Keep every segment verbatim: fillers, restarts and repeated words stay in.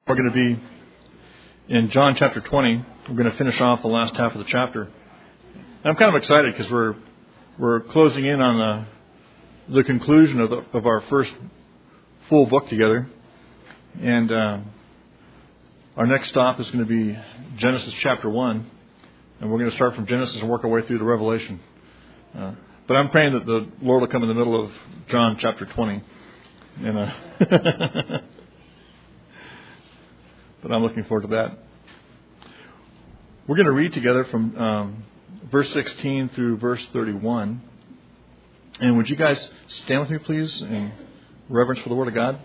We're going to be in John chapter twenty. We're going to finish off the last half of the chapter. And I'm kind of excited because we're we're closing in on the, the conclusion of, the, of our first full book together. And uh, our next stop is going to be Genesis chapter one. And we're going to start from Genesis and work our way through to Revelation. Uh, but I'm praying that the Lord will come in the middle of John chapter twenty. And uh, but I'm looking forward to that. We're going to read together from um, verse sixteen through verse thirty-one. And would you guys stand with me, please, in reverence for the Word of God?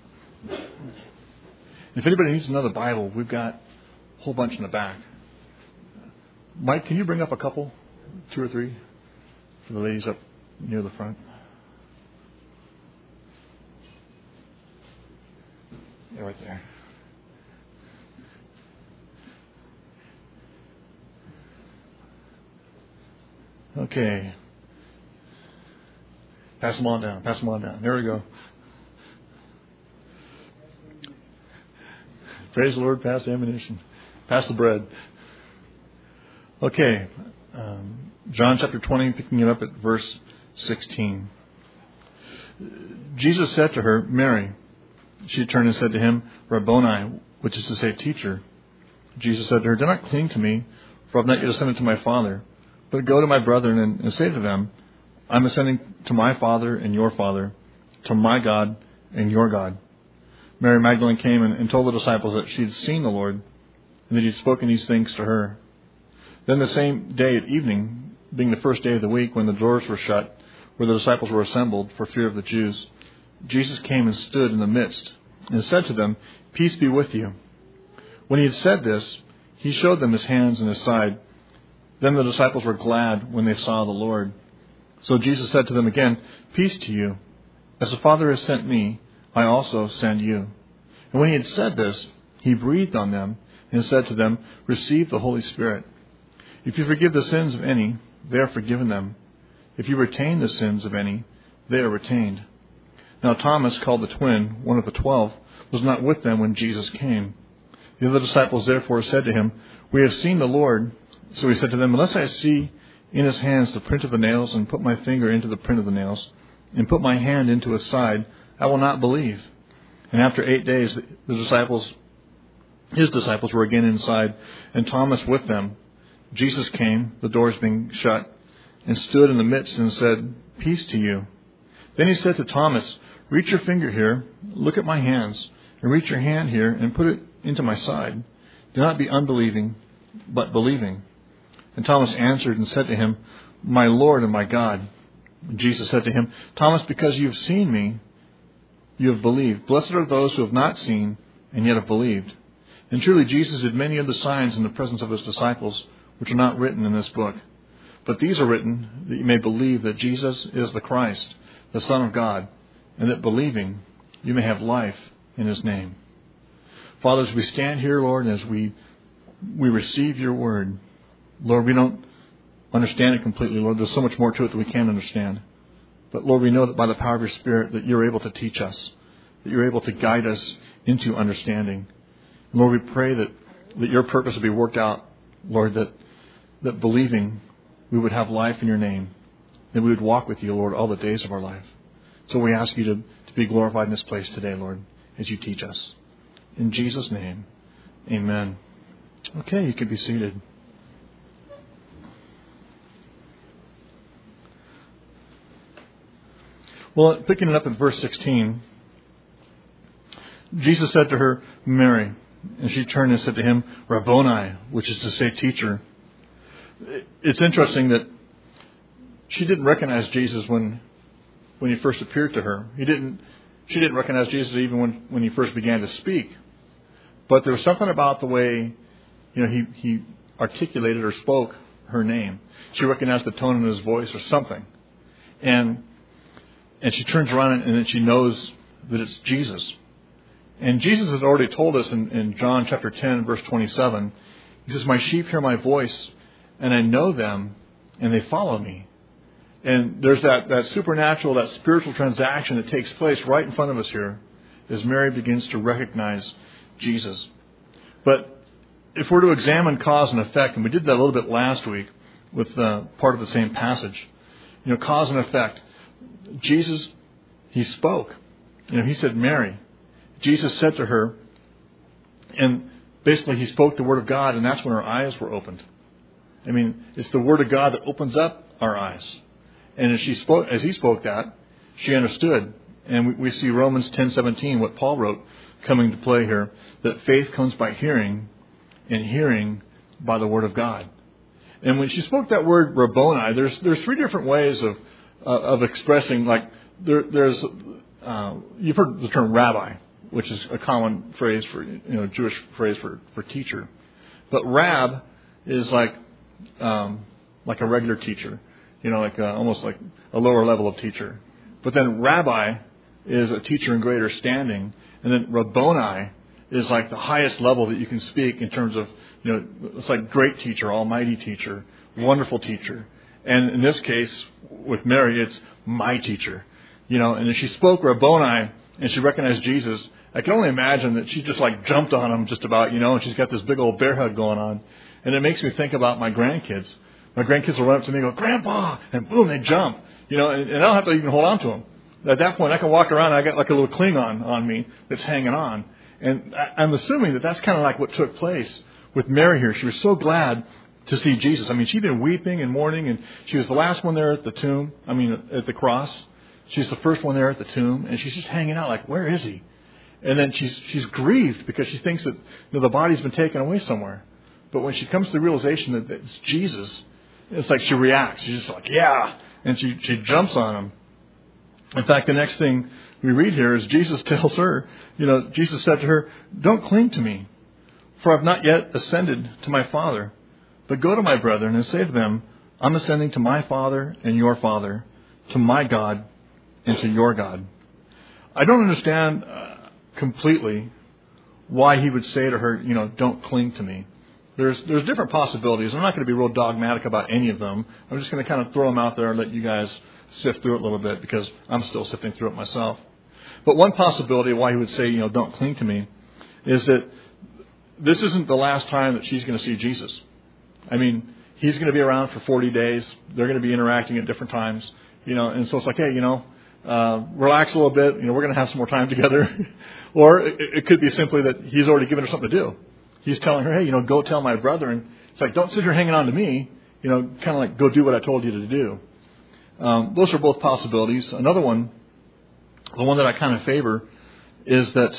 If anybody needs another Bible, we've got a whole bunch in the back. Mike, can you bring up a couple, two or three, for the ladies up near the front? Yeah, right there. Okay. Pass them on down. Pass them on down. There we go. Praise the Lord. Pass the ammunition. Pass the bread. Okay. Um, John chapter twenty, picking it up at verse sixteen. Jesus said to her, Mary. She turned and said to him, Rabboni, which is to say, teacher. Jesus said to her, do not cling to me, for I have not yet ascended to my Father. But go to my brethren and, and say to them, I'm ascending to my Father and your Father, to my God and your God. Mary Magdalene came and, and told the disciples that she had seen the Lord, and that he had spoken these things to her. Then the same day at evening, being the first day of the week, when the doors were shut, where the disciples were assembled for fear of the Jews, Jesus came and stood in the midst, and said to them, Peace be with you. When he had said this, he showed them his hands and his side. Then the disciples were glad when they saw the Lord. So Jesus said to them again, Peace to you. As the Father has sent me, I also send you. And when he had said this, he breathed on them and said to them, Receive the Holy Spirit. If you forgive the sins of any, they are forgiven them. If you retain the sins of any, they are retained. Now Thomas, called the twin, one of the twelve, was not with them when Jesus came. The other disciples therefore said to him, We have seen the Lord. So he said to them, Unless I see in his hands the print of the nails, and put my finger into the print of the nails, and put my hand into his side, I will not believe. And after eight days, the disciples, his disciples were again inside, and Thomas with them. Jesus came, the doors being shut, and stood in the midst and said, Peace to you. Then he said to Thomas, Reach your finger here, look at my hands, and reach your hand here, and put it into my side. Do not be unbelieving, but believing. And Thomas answered and said to him, My Lord and my God. And Jesus said to him, Thomas, because you have seen me, you have believed. Blessed are those who have not seen and yet have believed. And truly Jesus did many other signs in the presence of his disciples, which are not written in this book. But these are written that you may believe that Jesus is the Christ, the Son of God, and that believing you may have life in his name. Father, as we stand here, Lord, and as we we receive your word, Lord, we don't understand it completely, Lord. There's so much more to it that we can't understand. But Lord, we know that by the power of your Spirit that you're able to teach us, that you're able to guide us into understanding. And Lord, we pray that, that your purpose will be worked out, Lord, that, that believing we would have life in your name, that we would walk with you, Lord, all the days of our life. So we ask you to, to be glorified in this place today, Lord, as you teach us. In Jesus' name, amen. Okay, you can be seated. Well, picking it up at verse sixteen, Jesus said to her, Mary, and she turned and said to him, Rabboni, which is to say, teacher. It's interesting that she didn't recognize Jesus when when he first appeared to her. He didn't. She didn't recognize Jesus even when, when he first began to speak. But there was something about the way, you know, he, he articulated or spoke her name. She recognized the tone in his voice or something. And and she turns around and then she knows that it's Jesus. And Jesus has already told us in, in John chapter ten, verse twenty-seven, he says, My sheep hear my voice, and I know them, and they follow me. And there's that, that supernatural, that spiritual transaction that takes place right in front of us here as Mary begins to recognize Jesus. But if we're to examine cause and effect, and we did that a little bit last week with uh, part of the same passage, you know, cause and effect. Jesus, he spoke. You know, he said, Mary. Jesus said to her, and basically he spoke the word of God, and that's when her eyes were opened. I mean, it's the word of God that opens up our eyes. And as she spoke, as he spoke that, she understood. And we, we see Romans ten seventeen, what Paul wrote, coming to play here, that faith comes by hearing, and hearing by the word of God. And when she spoke that word Rabboni, there's there's three different ways of uh, of expressing. Like there, there's uh, you've heard the term rabbi, which is a common phrase for you know Jewish phrase for, for teacher. But rab is like um, like a regular teacher, you know, like a, almost like a lower level of teacher. But then rabbi is a teacher in greater standing, and then Rabboni is like the highest level that you can speak in terms of, you know, it's like great teacher, almighty teacher, wonderful teacher. And in this case, with Mary, it's my teacher. You know, and as she spoke Rabboni and she recognized Jesus, I can only imagine that she just like jumped on him just about, you know, and she's got this big old bear hug going on. And it makes me think about my grandkids. My grandkids will run up to me and go, Grandpa! And boom, they jump. You know, and, and I don't have to even hold on to them. At that point, I can walk around and I got like a little Klingon on me that's hanging on. And I'm assuming that that's kind of like what took place with Mary here. She was so glad to see Jesus. I mean, she'd been weeping and mourning, and she was the last one there at the tomb. I mean, at the cross. She's the first one there at the tomb, and she's just hanging out like, where is he? And then she's she's grieved because she thinks that you know, the body's been taken away somewhere. But when she comes to the realization that it's Jesus, it's like she reacts. She's just like, yeah, and she she jumps on him. In fact, the next thing we read here is Jesus tells her, you know, Jesus said to her, don't cling to me, for I've not yet ascended to my Father, but go to my brethren and say to them, I'm ascending to my Father and your Father, to my God and to your God. I don't understand uh, completely why he would say to her, you know, don't cling to me. There's there's different possibilities. I'm not going to be real dogmatic about any of them. I'm just going to kind of throw them out there and let you guys sift through it a little bit because I'm still sifting through it myself. But one possibility why he would say, you know, don't cling to me is that this isn't the last time that she's going to see Jesus. I mean, he's going to be around for forty days. They're going to be interacting at different times, you know, and so it's like, hey, you know, uh, relax a little bit. You know, we're going to have some more time together. Or it, it could be simply that he's already given her something to do. He's telling her, hey, you know, go tell my brother. And it's like, don't sit here hanging on to me. You know, kind of like go do what I told you to do. Um, those are both possibilities. Another one, the one that I kind of favor, is that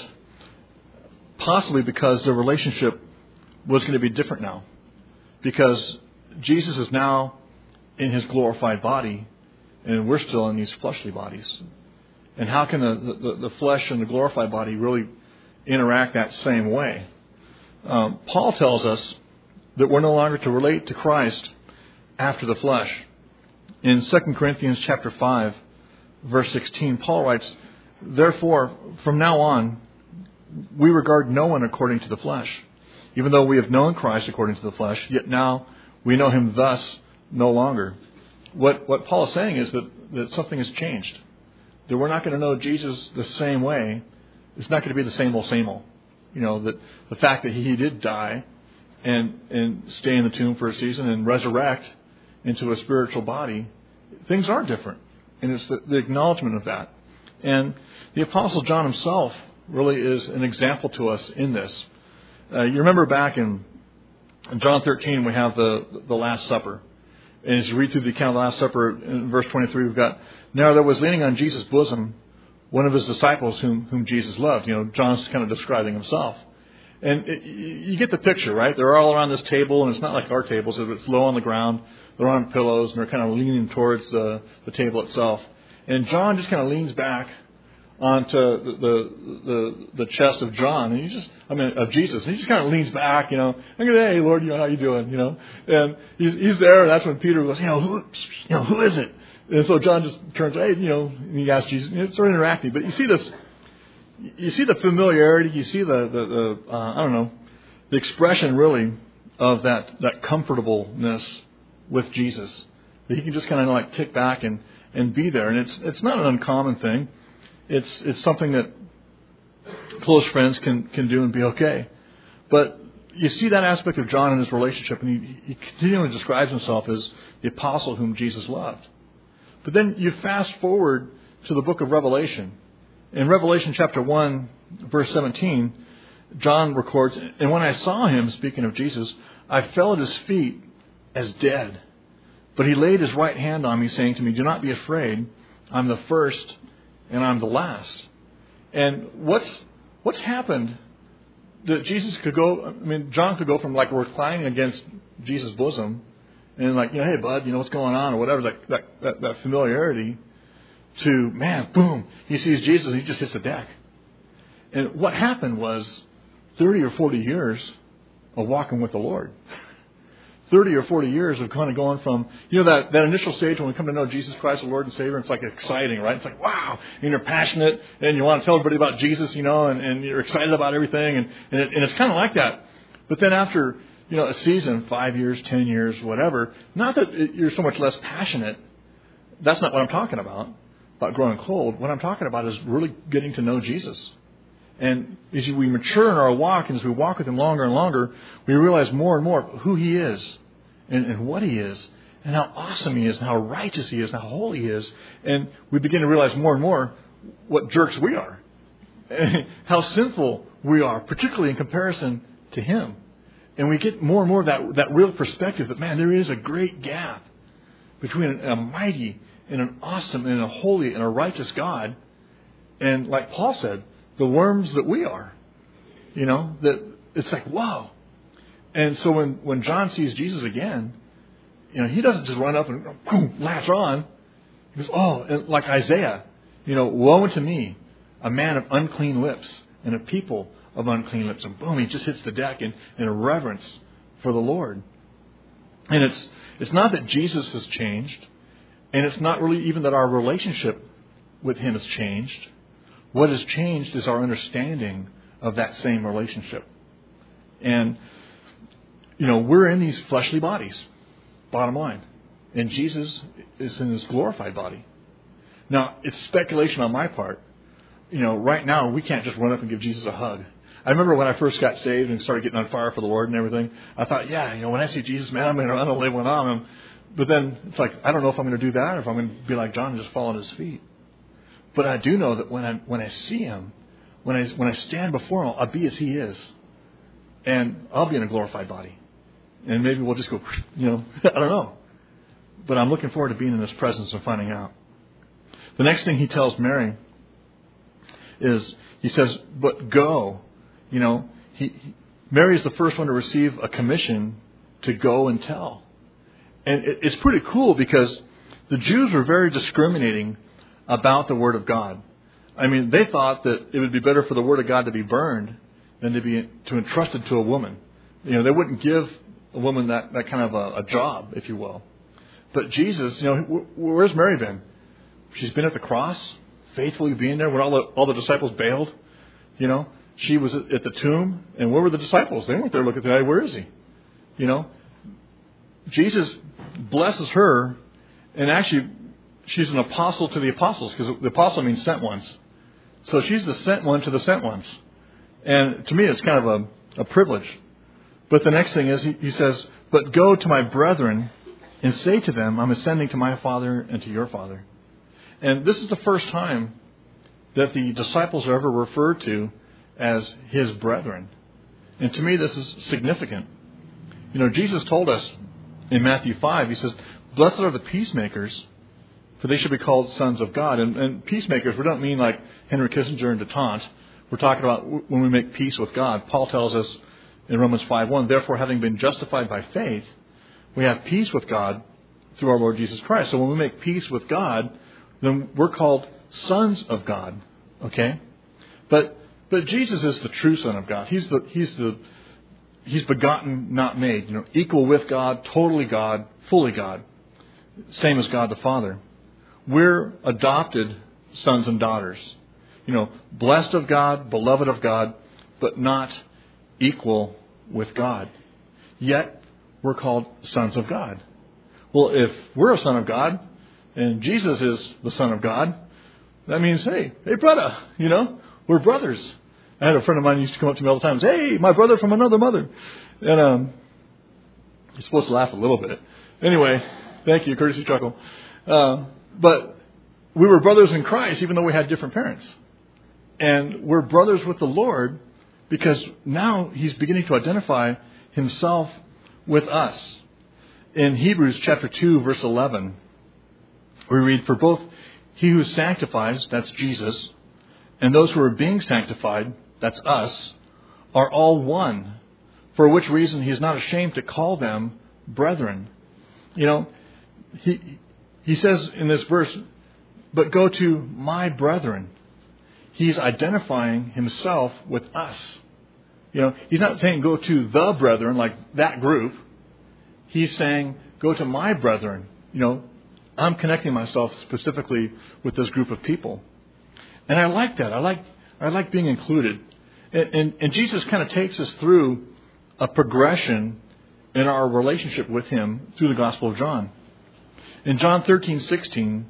possibly because their relationship was going to be different now. Because Jesus is now in his glorified body, and we're still in these fleshly bodies. And how can the, the, the flesh and the glorified body really interact that same way? Um, Paul tells us that we're no longer to relate to Christ after the flesh. In Second Corinthians chapter five, verse sixteen, Paul writes, therefore, from now on, we regard no one according to the flesh. Even though we have known Christ according to the flesh, yet now we know him thus no longer. What what Paul is saying is that, that something has changed. That we're not going to know Jesus the same way. It's not going to be the same old, same old. You know, that the fact that he did die and and stay in the tomb for a season and resurrect into a spiritual body, things are different. And it's the, the acknowledgement of that. And the Apostle John himself really is an example to us in this. Uh, you remember back in, in John thirteen, we have the, the Last Supper. And as you read through the account of the Last Supper, in verse twenty-three, we've got, now there was leaning on Jesus' bosom one of his disciples whom, whom Jesus loved. You know, John's kind of describing himself. And it, you get the picture, right? They're all around this table, and it's not like our tables. It's low on the ground. They're on pillows, and they're kind of leaning towards the, the table itself. And John just kind of leans back onto the, the the the chest of John, and he just, I mean, of Jesus. And he just kind of leans back, you know. And goes, hey, Lord, you know, how you doing, you know? And he's he's there, and that's when Peter goes, you know, who, you know, who is it? And so John just turns, hey, you know, and he asks Jesus. It's sort of interacting, but you see this, you see the familiarity, you see the the, the uh, I don't know, the expression really of that that comfortableness with Jesus. That he can just kind of like kick back and, and be there, and it's it's not an uncommon thing. It's it's something that close friends can, can do and be okay. But you see that aspect of John in his relationship, and he, he continually describes himself as the apostle whom Jesus loved. But then you fast forward to the book of Revelation. In Revelation chapter one, verse seventeen, John records, and when I saw him, speaking of Jesus, I fell at his feet as dead. But he laid his right hand on me, saying to me, do not be afraid. I'm the first and I'm the last. And what's what's happened that Jesus could go, I mean, John could go from like reclining against Jesus' bosom and like, you know, hey, bud, you know, what's going on or whatever, that, that, that, that familiarity to, man, boom, he sees Jesus, he just hits the deck. And what happened was thirty or forty years of walking with the Lord. thirty or forty years of kind of going from, you know, that, that initial stage when we come to know Jesus Christ, the Lord and Savior, it's like exciting, right? It's like, wow, and you're passionate and you want to tell everybody about Jesus, you know, and, and you're excited about everything. And, and, it, and it's kind of like that. But then after, you know, a season, five years, ten years, whatever, not that it, you're so much less passionate. That's not what I'm talking about, about growing cold. What I'm talking about is really getting to know Jesus. And as we mature in our walk, and as we walk with Him longer and longer, we realize more and more who He is and, and what He is and how awesome He is and how righteous He is and how holy He is. And we begin to realize more and more what jerks we are and how sinful we are, particularly in comparison to Him. And we get more and more of that, that real perspective that, man, there is a great gap between a mighty and an awesome and a holy and a righteous God. And like Paul said, the worms that we are, you know, that it's like, wow. And so when, when John sees Jesus again, you know, he doesn't just run up and boom, latch on. He goes, oh, and like Isaiah, you know, woe unto me, a man of unclean lips and a people of unclean lips. And boom, he just hits the deck in, in a reverence for the Lord. And it's it's not that Jesus has changed, and it's not really even that our relationship with Him has changed. What has changed is our understanding of that same relationship. And, you know, we're in these fleshly bodies, bottom line. And Jesus is in His glorified body. Now, it's speculation on my part. You know, right now, we can't just run up and give Jesus a hug. I remember when I first got saved and started getting on fire for the Lord and everything, I thought, yeah, you know, when I see Jesus, man, I'm going to lay one on Him. But then it's like, I don't know if I'm going to do that or if I'm going to be like John and just fall on His feet. But I do know that when I when I see Him, when I when I stand before Him, I'll be as He is, and I'll be in a glorified body, and maybe we'll just go, you know, I don't know. But I'm looking forward to being in His presence and finding out. The next thing He tells Mary is He says, "But go," you know. He, he Mary is the first one to receive a commission to go and tell, and it, it's pretty cool because the Jews were very discriminating about the Word of God. I mean, they thought that it would be better for the Word of God to be burned than to be to entrust it to a woman. You know, they wouldn't give a woman that, that kind of a, a job, if you will. But Jesus, you know, where's Mary been? She's been at the cross, faithfully being there when all the, all the disciples bailed. You know, she was at the tomb, and where were the disciples? They weren't there looking at the guy. Where is He? You know, Jesus blesses her, and actually, she's an apostle to the apostles, because the apostle means sent ones. So she's the sent one to the sent ones. And to me, it's kind of a, a privilege. But the next thing is, he, he says, but go to my brethren and say to them, I'm ascending to my Father and to your Father. And this is the first time that the disciples are ever referred to as His brethren. And to me, this is significant. You know, Jesus told us in Matthew five, He says, blessed are the peacemakers, for they should be called sons of God. And, and peacemakers, we don't mean like Henry Kissinger and detente. We're talking about when we make peace with God. Paul tells us in Romans five one, therefore, having been justified by faith, we have peace with God through our Lord Jesus Christ. So when we make peace with God, then we're called sons of God. Okay? But but Jesus is the true Son of God. He's the He's the He's begotten, not made. You know, equal with God, totally God, fully God. Same as God the Father. We're adopted sons and daughters. You know, blessed of God, beloved of God, but not equal with God. Yet, we're called sons of God. Well, if we're a son of God, and Jesus is the Son of God, that means, hey, hey, brother, you know, we're brothers. I had a friend of mine who used to come up to me all the time and say, hey, my brother from another mother. And um, you're supposed to laugh a little bit. Anyway, thank you, courtesy chuckle. Uh, but we were brothers in Christ, even though we had different parents. And we're brothers with the Lord because now he's beginning to identify himself with us. In Hebrews chapter two, verse eleven, we read, for both he who sanctifies, that's Jesus, and those who are being sanctified, that's us, are all one, for which reason he is not ashamed to call them brethren. You know, he he says in this verse, but go to my brethren. He's identifying himself with us. You know, he's not saying go to the brethren, like that group. He's saying go to my brethren. You know, I'm connecting myself specifically with this group of people. And I like that. I like I like being included. And, and, and Jesus kind of takes us through a progression in our relationship with him through the Gospel of John. In John thirteen sixteen,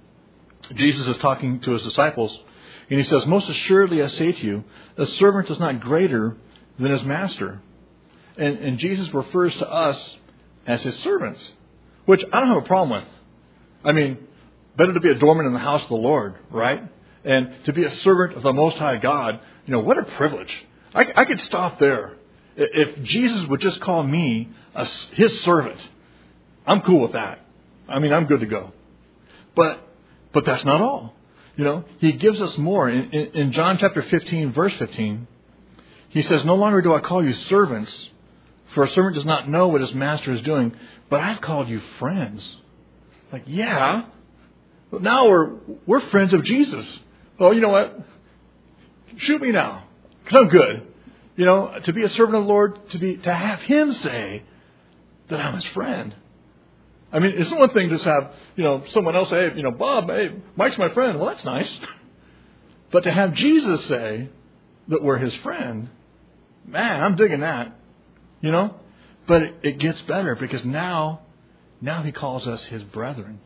Jesus is talking to his disciples, and he says, most assuredly I say to you, a servant is not greater than his master. And, and Jesus refers to us as his servants, which I don't have a problem with. I mean, better to be a doorman in the house of the Lord, right? And to be a servant of the Most High God, you know, what a privilege. I, I could stop there. If Jesus would just call me a, his servant, I'm cool with that. I mean, I'm good to go. But but that's not all. You know, he gives us more. In, in, in John chapter fifteen, verse fifteen, he says, no longer do I call you servants, for a servant does not know what his master is doing, but I've called you friends. Like, yeah, but now we're we're friends of Jesus. Oh, you know what? Shoot me now, because I'm good. You know, to be a servant of the Lord, to be to have him say that I'm his friend. I mean, it's one thing to just have, you know, someone else say, hey, you know, Bob, hey, Mike's my friend. Well, that's nice. But to have Jesus say that we're his friend, man, I'm digging that. You know? But it, it gets better because now, now he calls us his brethren.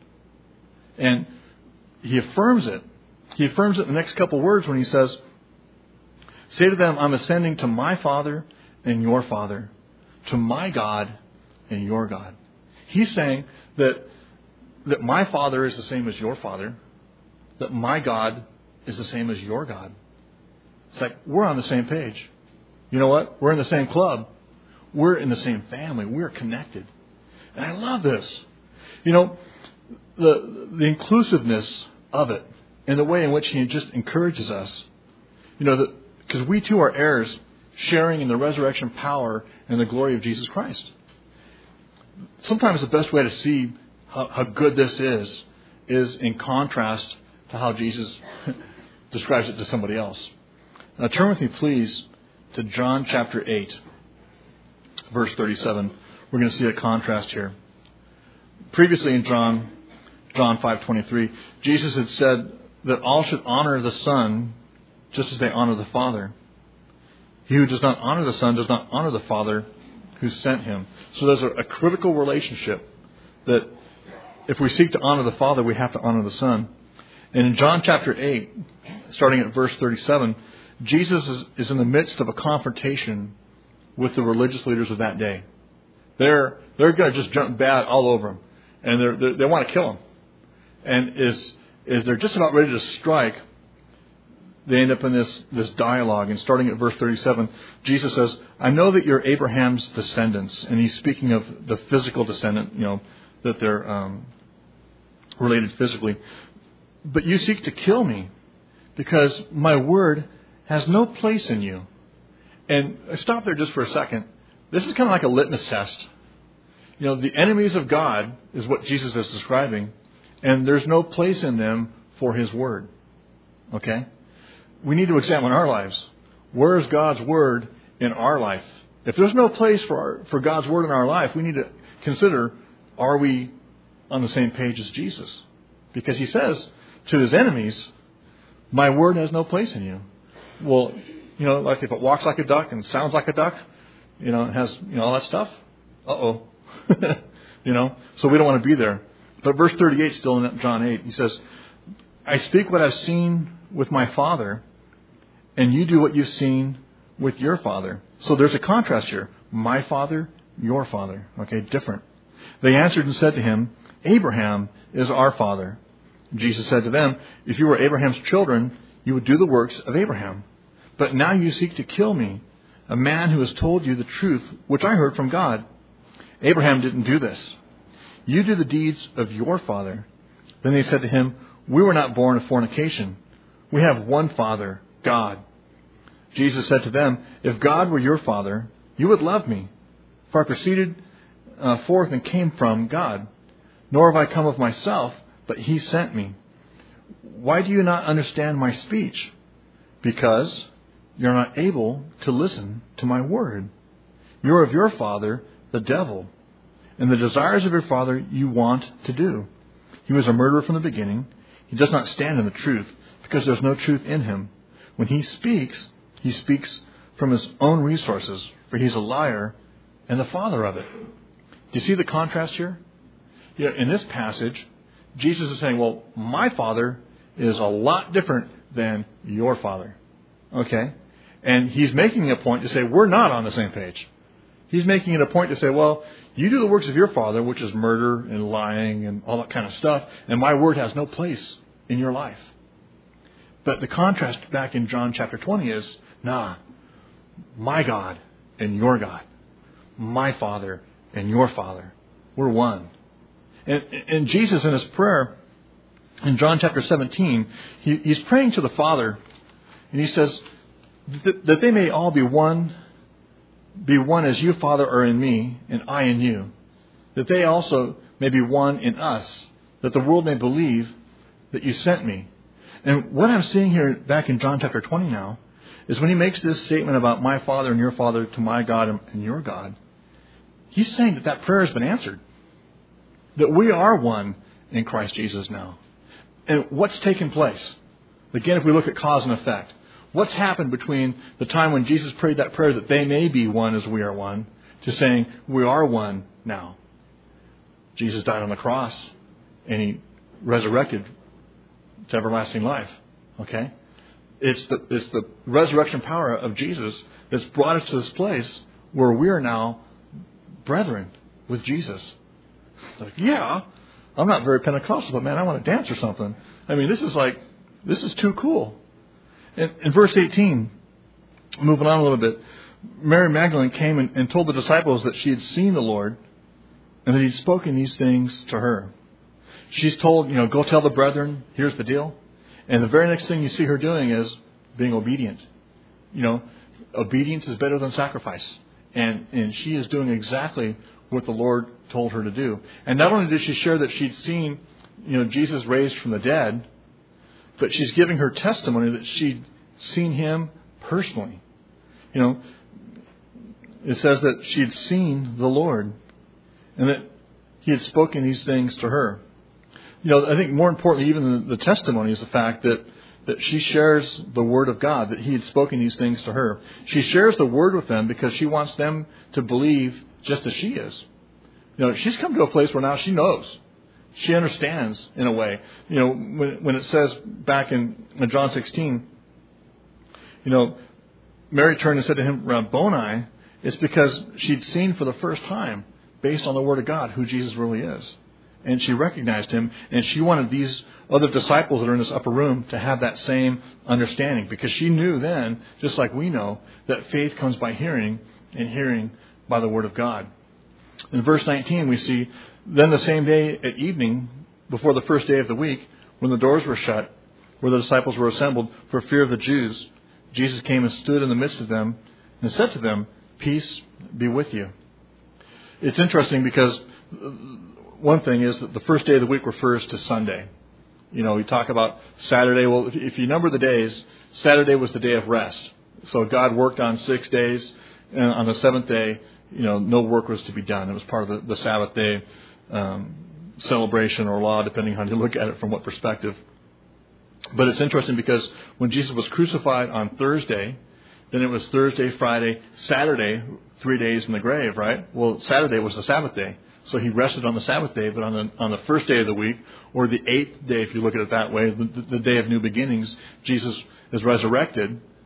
And he affirms it. He affirms it in the next couple words when he says, say to them, I'm ascending to my Father and your Father, to my God and your God. He's saying that that my Father is the same as your Father, that my God is the same as your God. It's like we're on the same page. You know what? We're in the same club. We're in the same family. We're connected. And I love this. You know, the the inclusiveness of it and the way in which he just encourages us. You know, that because we too are heirs, sharing in the resurrection power and the glory of Jesus Christ. Sometimes the best way to see how, how good this is, is in contrast to how Jesus describes it to somebody else. Now turn with me, please, to John chapter eight, verse thirty-seven. We're going to see a contrast here. Previously in John, John five twenty-three, Jesus had said that all should honor the Son just as they honor the Father. He who does not honor the Son does not honor the Father who sent him. So there's a, a critical relationship that if we seek to honor the Father, we have to honor the Son. And in John chapter eight, starting at verse thirty-seven, Jesus is, is in the midst of a confrontation with the religious leaders of that day. They're they're going to just jump bad all over him, and they're, they're, they want to kill him. And is is they're just about ready to strike. They end up in this, this dialogue. And starting at verse thirty-seven, Jesus says, I know that you're Abraham's descendants. And he's speaking of the physical descendant, you know, that they're um, related physically. But you seek to kill me because my word has no place in you. And I stop there just for a second. This is kind of like a litmus test. You know, the enemies of God is what Jesus is describing. And there's no place in them for his word. Okay? We need to examine our lives. Where is God's word in our life? If there's no place for our, for God's word in our life, we need to consider, are we on the same page as Jesus? Because he says to his enemies, my word has no place in you. Well, you know, like if it walks like a duck and sounds like a duck, you know, it has, you know, all that stuff. Uh-oh. You know, so we don't want to be there. But verse thirty-eight, still in John eight, he says, I speak what I've seen with my Father, and you do what you've seen with your father. So there's a contrast here. My father, your father. Okay, different. They answered and said to him, Abraham is our father. Jesus said to them, if you were Abraham's children, you would do the works of Abraham. But now you seek to kill me, a man who has told you the truth, which I heard from God. Abraham didn't do this. You do the deeds of your father. Then they said to him, we were not born of fornication. We have one Father, God. Jesus said to them, if God were your father, you would love me, for I proceeded uh, forth and came from God. Nor have I come of myself, but he sent me. Why do you not understand my speech? Because you're not able to listen to my word. You're of your father, the devil, and the desires of your father you want to do. He was a murderer from the beginning. He does not stand in the truth, because there's no truth in him. When he speaks, he speaks from his own resources, for he's a liar and the father of it. Do you see the contrast here? Yeah, in this passage, Jesus is saying, well, my father is a lot different than your father. Okay? And he's making a point to say, we're not on the same page. He's making it a point to say, well, you do the works of your father, which is murder and lying and all that kind of stuff, and my word has no place in your life. But the contrast back in John chapter twenty is, nah, my God and your God, my Father and your Father, we're one. And, and Jesus in his prayer in John chapter seventeen, he, he's praying to the Father, and he says that, that they may all be one, be one as you, Father, are in me, and I in you, that they also may be one in us, that the world may believe that you sent me. And what I'm seeing here back in John chapter twenty now is when he makes this statement about my Father and your Father to my God and your God, he's saying that that prayer has been answered. That we are one in Christ Jesus now. And what's taken place? Again, if we look at cause and effect, what's happened between the time when Jesus prayed that prayer that they may be one as we are one, to saying we are one now? Jesus died on the cross and he resurrected to everlasting life. Okay? It's the, it's the resurrection power of Jesus that's brought us to this place where we are now brethren with Jesus. It's like, yeah, I'm not very Pentecostal, but man, I want to dance or something. I mean, this is like, this is too cool. In, in verse eighteen, moving on a little bit, Mary Magdalene came and, and told the disciples that she had seen the Lord and that he'd spoken these things to her. She's told, you know, go tell the brethren, here's the deal. And the very next thing you see her doing is being obedient. You know, obedience is better than sacrifice. And and she is doing exactly what the Lord told her to do. And not only did she share that she'd seen, you know, Jesus raised from the dead, but she's giving her testimony that she'd seen him personally. You know, it says that she'd seen the Lord and that he had spoken these things to her. You know, I think more importantly, even the, the testimony is the fact that, that she shares the Word of God, that he had spoken these things to her. She shares the Word with them because she wants them to believe just as she is. You know, she's come to a place where now she knows. She understands in a way. You know, when, when it says back in, in John sixteen, you know, Mary turned and said to him, Rabboni, it's because she'd seen for the first time, based on the Word of God, who Jesus really is. And she recognized him, and she wanted these other disciples that are in this upper room to have that same understanding. Because she knew then, just like we know, that faith comes by hearing, and hearing by the Word of God. In verse nineteen, we see, then the same day at evening, before the first day of the week, when the doors were shut, where the disciples were assembled for fear of the Jews, Jesus came and stood in the midst of them, and said to them, peace be with you. It's interesting because one thing is that the first day of the week refers to Sunday. You know, we talk about Saturday. Well, if, if you number the days, Saturday was the day of rest. So God worked on six days, and on the seventh day, you know, no work was to be done. It was part of the, the Sabbath day um, celebration or law, depending on how you look at it from what perspective. But it's interesting because when Jesus was crucified on Thursday, then it was Thursday, Friday, Saturday, three days in the grave, right? Well, Saturday was the Sabbath day. So he rested on the Sabbath day, but on the on the first day of the week, or the eighth day, if you look at it that way, the, the day of new beginnings, Jesus is resurrected,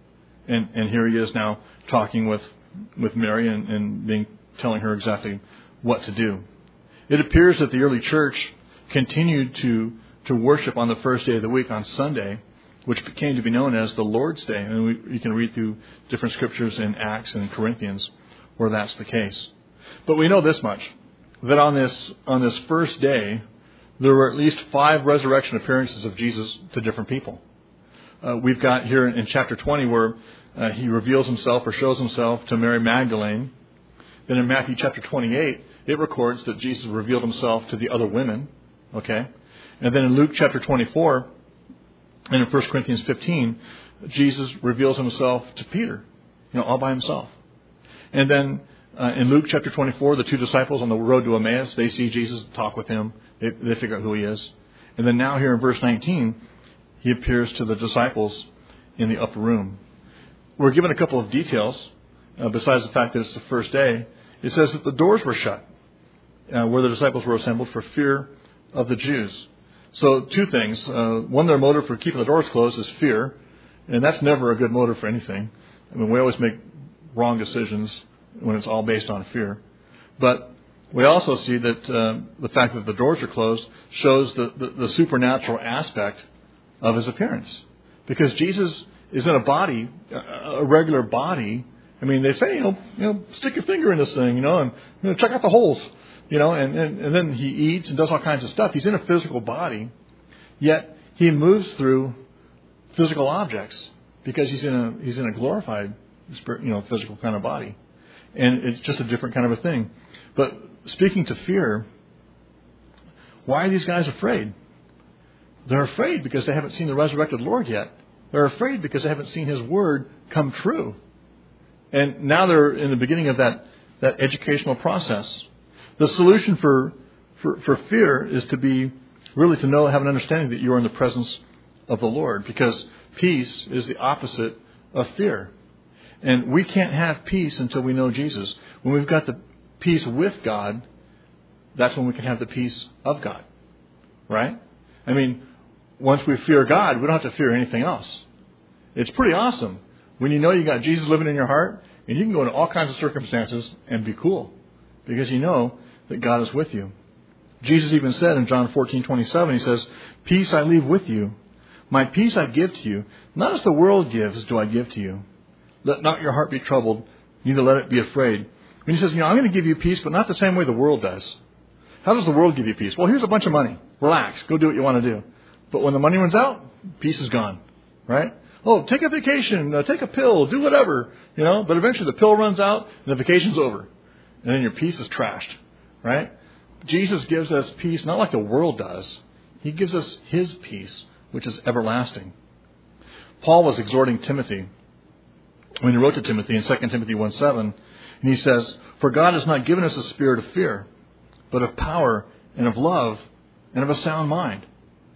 And, and here he is now talking with, with Mary and, and being, telling her exactly what to do. It appears that the early church continued to, to worship on the first day of the week, on Sunday, which came to be known as the Lord's Day. And we, you can read through different scriptures in Acts and Corinthians where that's the case. But we know this much, that on this, on this first day, there were at least five resurrection appearances of Jesus to different people. Uh, we've got here in, in chapter twenty where uh, he reveals himself or shows himself to Mary Magdalene. Then in Matthew chapter twenty-eight, it records that Jesus revealed himself to the other women. Okay, and then in Luke chapter twenty-four and in First Corinthians fifteen, Jesus reveals himself to Peter, you know, all by himself. And then uh, in Luke chapter twenty-four, the two disciples on the road to Emmaus, they see Jesus, talk with him. They, they figure out who he is. And then now here in verse nineteen, he appears to the disciples in the upper room. We're given a couple of details, uh, besides the fact that it's the first day. It says that the doors were shut, uh, where the disciples were assembled for fear of the Jews. So two things. Uh, one, their motive for keeping the doors closed is fear. And that's never a good motive for anything. I mean, we always make wrong decisions when it's all based on fear. But we also see that uh, the fact that the doors are closed shows the, the, the supernatural aspect of his appearance. Because Jesus is in a body, a regular body. I mean, they say, you know, you know, stick your finger in this thing, you know, and you know, check out the holes, you know, and, and, and then he eats and does all kinds of stuff. He's in a physical body, yet he moves through physical objects because he's in a he's in a glorified, you know, physical kind of body, and it's just a different kind of a thing. But speaking to fear, why are these guys afraid? They're afraid because they haven't seen the resurrected Lord yet. They're afraid because they haven't seen his word come true. And now they're in the beginning of that, that educational process. The solution for, for, for fear is to be really to know, have an understanding that you are in the presence of the Lord, because peace is the opposite of fear. And we can't have peace until we know Jesus. When we've got the peace with God, that's when we can have the peace of God. Right? I mean, once we fear God, we don't have to fear anything else. It's pretty awesome when you know you got Jesus living in your heart, and you can go into all kinds of circumstances and be cool because you know that God is with you. Jesus even said in John fourteen twenty-seven, he says, "Peace I leave with you. My peace I give to you. Not as the world gives do I give to you. Let not your heart be troubled, neither let it be afraid." When he says, you know, I'm going to give you peace, but not the same way the world does. How does the world give you peace? Well, here's a bunch of money. Relax. Go do what you want to do. But when the money runs out, peace is gone. Right? Oh, take a vacation. Uh, take a pill. Do whatever. You know. But eventually the pill runs out and the vacation's over. And then your peace is trashed. Right? Jesus gives us peace not like the world does. He gives us his peace, which is everlasting. Paul was exhorting Timothy when he wrote to Timothy in Second Timothy one seven. And he says, "For God has not given us a spirit of fear, but of power and of love and of a sound mind."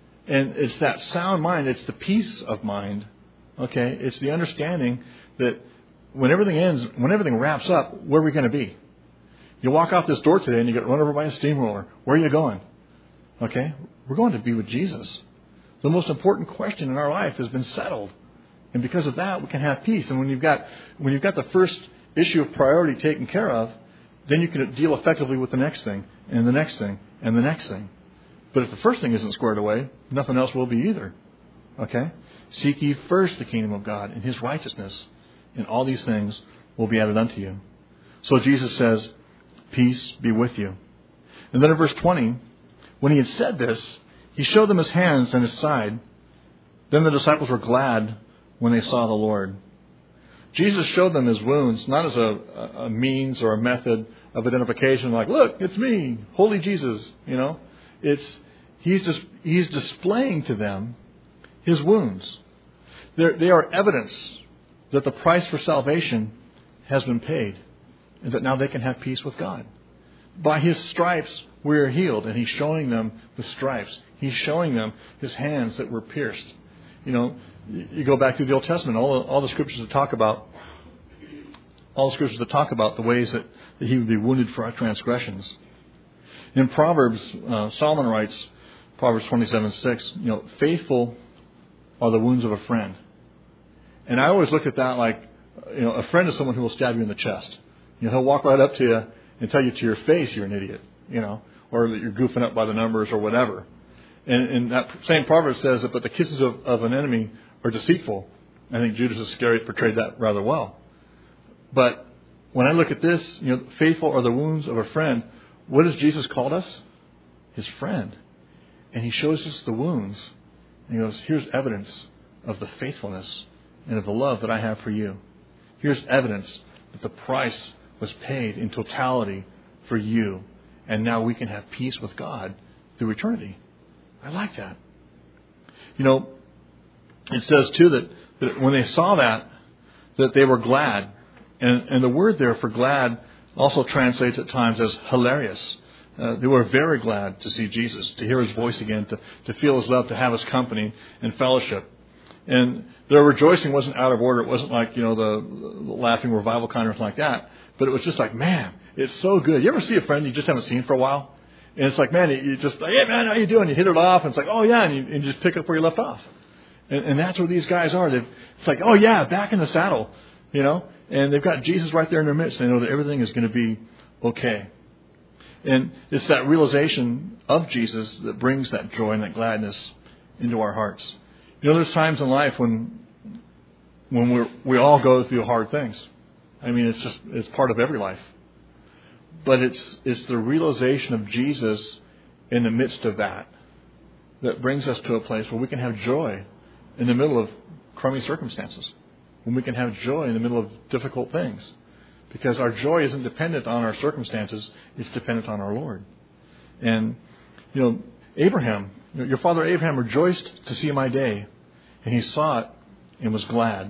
And it's that sound mind, it's the peace of mind, okay? It's the understanding that when everything ends, when everything wraps up, where are we going to be? You walk out this door today and you get run over by a steamroller. Where are you going? Okay? We're going to be with Jesus. The most important question in our life has been settled. And because of that, we can have peace. And when you've got, when you've got the first issue of priority taken care of, then you can deal effectively with the next thing, and the next thing, and the next thing. But if the first thing isn't squared away, nothing else will be either. Okay? Seek ye first the kingdom of God and his righteousness, and all these things will be added unto you. So Jesus says, "Peace be with you." And then in verse twenty, when he had said this, he showed them his hands and his side. Then the disciples were glad when they saw the Lord. Jesus showed them his wounds, not as a, a means or a method of identification, like, look, it's me, holy Jesus, you know. It's he's just he's displaying to them his wounds. They're, they are evidence that the price for salvation has been paid, and that now they can have peace with God. By his stripes we are healed, and he's showing them the stripes. He's showing them his hands that were pierced. You know, you go back through the Old Testament, all the, all the scriptures that talk about all the scriptures that talk about the ways that, that he would be wounded for our transgressions. In Proverbs, uh, Solomon writes, Proverbs twenty-seven six, you know, faithful are the wounds of a friend, And I always look at that like, you know, a friend is someone who will stab you in the chest. You know, he'll walk right up to you and tell you to your face you're an idiot, you know, or that you're goofing up by the numbers or whatever. And, and that same proverb says that, but the kisses of, of an enemy are deceitful. I think Judas Iscariot portrayed that rather well. But when I look at this, you know, faithful are the wounds of a friend. What has Jesus called us? His friend. And he shows us the wounds. And he goes, here's evidence of the faithfulness and of the love that I have for you. Here's evidence that the price was paid in totality for you. And now we can have peace with God through eternity. I like that. You know, it says too that, that when they saw that, that they were glad. And, and the word there for glad also translates at times as hilarious. Uh, they were very glad to see Jesus, to hear his voice again, to, to feel his love, to have his company and fellowship. And their rejoicing wasn't out of order. It wasn't like, you know, the, the laughing revival kind or anything like that. But it was just like, man, it's so good. You ever see a friend you just haven't seen for a while? And it's like, man, you just, hey, man, how you doing? You hit it off. And it's like, oh, yeah. And you, and you just pick up where you left off. And, and that's where these guys are. They've, it's like, oh, yeah, back in the saddle, you know. And they've got Jesus right there in their midst. They know that everything is going to be okay. And it's that realization of Jesus that brings that joy and that gladness into our hearts. You know, there's times in life when when we we all go through hard things. I mean, it's just it's part of every life. But it's it's the realization of Jesus in the midst of that that brings us to a place where we can have joy in the middle of crummy circumstances. When we can have joy in the middle of difficult things. Because our joy isn't dependent on our circumstances, it's dependent on our Lord. And, you know, Abraham, your father Abraham rejoiced to see my day, and he saw it and was glad.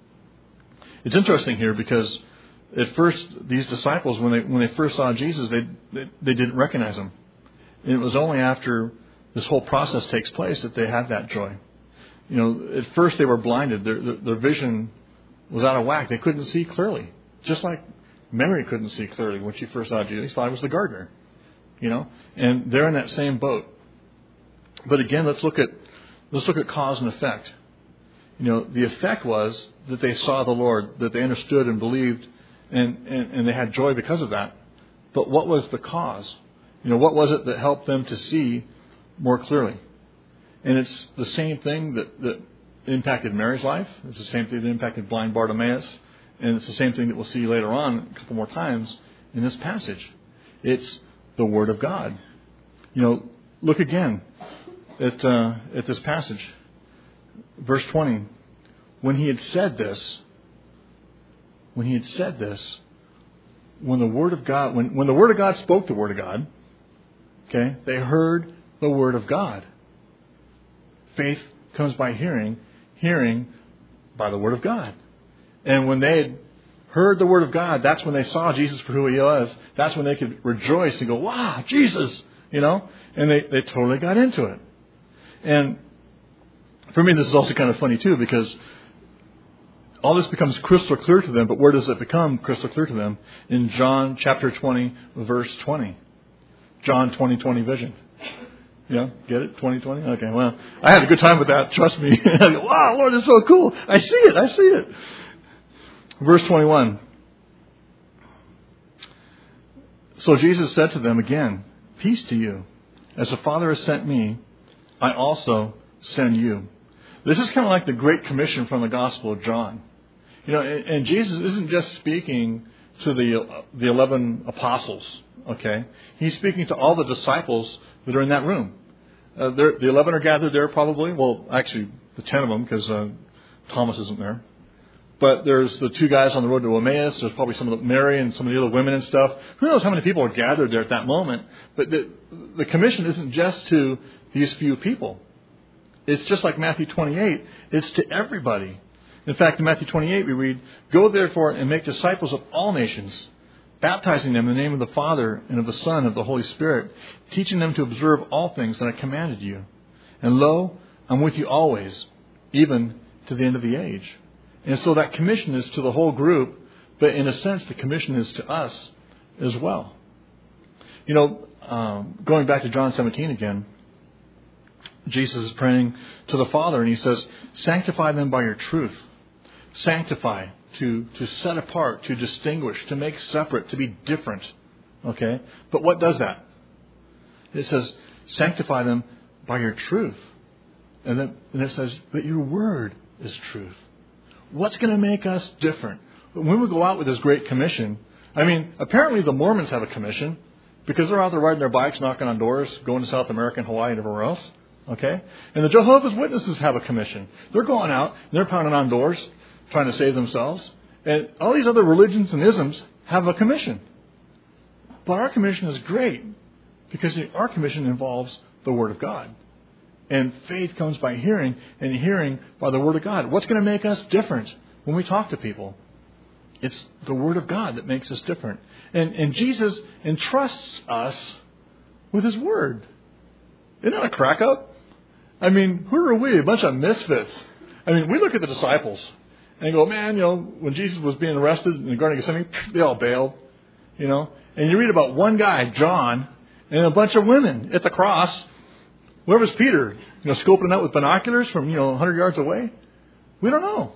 It's interesting here because at first, these disciples, when they when they first saw Jesus, they they, they didn't recognize him. And it was only after this whole process takes place that they had that joy. You know, at first they were blinded. Their, their, their vision was out of whack. They couldn't see clearly. Just like Mary couldn't see clearly when she first saw Jesus. She thought it was the gardener. You know, and they're in that same boat. But again, let's look at let's look at cause and effect. You know, the effect was that they saw the Lord, that they understood and believed, and, and, and they had joy because of that. But what was the cause? You know, what was it that helped them to see more clearly? And it's the same thing that, that impacted Mary's life. It's the same thing that impacted blind Bartimaeus. And it's the same thing that we'll see later on a couple more times in this passage. It's the Word of God. You know, look again at uh, at this passage. Verse twenty. When he had said this, when he had said this, when the Word of God, when, when the Word of God spoke the Word of God, okay, they heard the Word of God. Faith comes by hearing, hearing by the Word of God. And when they had heard the Word of God, that's when they saw Jesus for who he was. That's when they could rejoice and go, wow, Jesus, you know. And they, they totally got into it. And for me, this is also kind of funny, too, because all this becomes crystal clear to them. But where does it become crystal clear to them? In John chapter twenty, verse twenty. John twenty twenty vision. Yeah, get it? twenty twenty? Okay, well, I had a good time with that. Trust me. I go, wow, Lord, it's so cool. I see it. I see it. Verse twenty-one. So Jesus said to them again, peace to you. As the Father has sent me, I also send you. This is kind of like the Great Commission from the Gospel of John. You know, and, and Jesus isn't just speaking to the uh, the eleven apostles, okay? He's speaking to all the disciples that are in that room. Uh, the eleven are gathered there probably. Well, actually, the ten of them, because uh, Thomas isn't there. But there's the two guys on the road to Emmaus. There's probably some of the Mary and some of the other women and stuff. Who knows how many people are gathered there at that moment? But the, the commission isn't just to these few people. It's just like Matthew twenty-eight. It's to everybody. In fact, in Matthew twenty-eight we read, go therefore and make disciples of all nations, baptizing them in the name of the Father and of the Son and of the Holy Spirit, teaching them to observe all things that I commanded you. And lo, I'm with you always, even to the end of the age. And so that commission is to the whole group, but in a sense the commission is to us as well. You know, um, going back to John seventeen again, Jesus is praying to the Father and he says, sanctify them by your truth. sanctify, to, to set apart, to distinguish, to make separate, to be different. Okay? But what does that? It says, sanctify them by your truth. And then and it says, but your word is truth. What's going to make us different? When we go out with this great commission, I mean, apparently the Mormons have a commission because they're out there riding their bikes, knocking on doors, going to South America and Hawaii and everywhere else. Okay? And the Jehovah's Witnesses have a commission. They're going out, and they're pounding on doors, trying to save themselves. And all these other religions and isms have a commission. But our commission is great because our commission involves the Word of God. And faith comes by hearing, and hearing by the Word of God. What's going to make us different when we talk to people? It's the Word of God that makes us different. And, and Jesus entrusts us with His Word. Isn't that a crack up? I mean, who are we? A bunch of misfits. I mean, we look at the disciples and go, man, you know, when Jesus was being arrested in the Garden of Gethsemane, they all bailed, you know. And you read about one guy, John, and a bunch of women at the cross. Where was Peter? You know, scoping it out with binoculars from, you know, one hundred yards away? We don't know.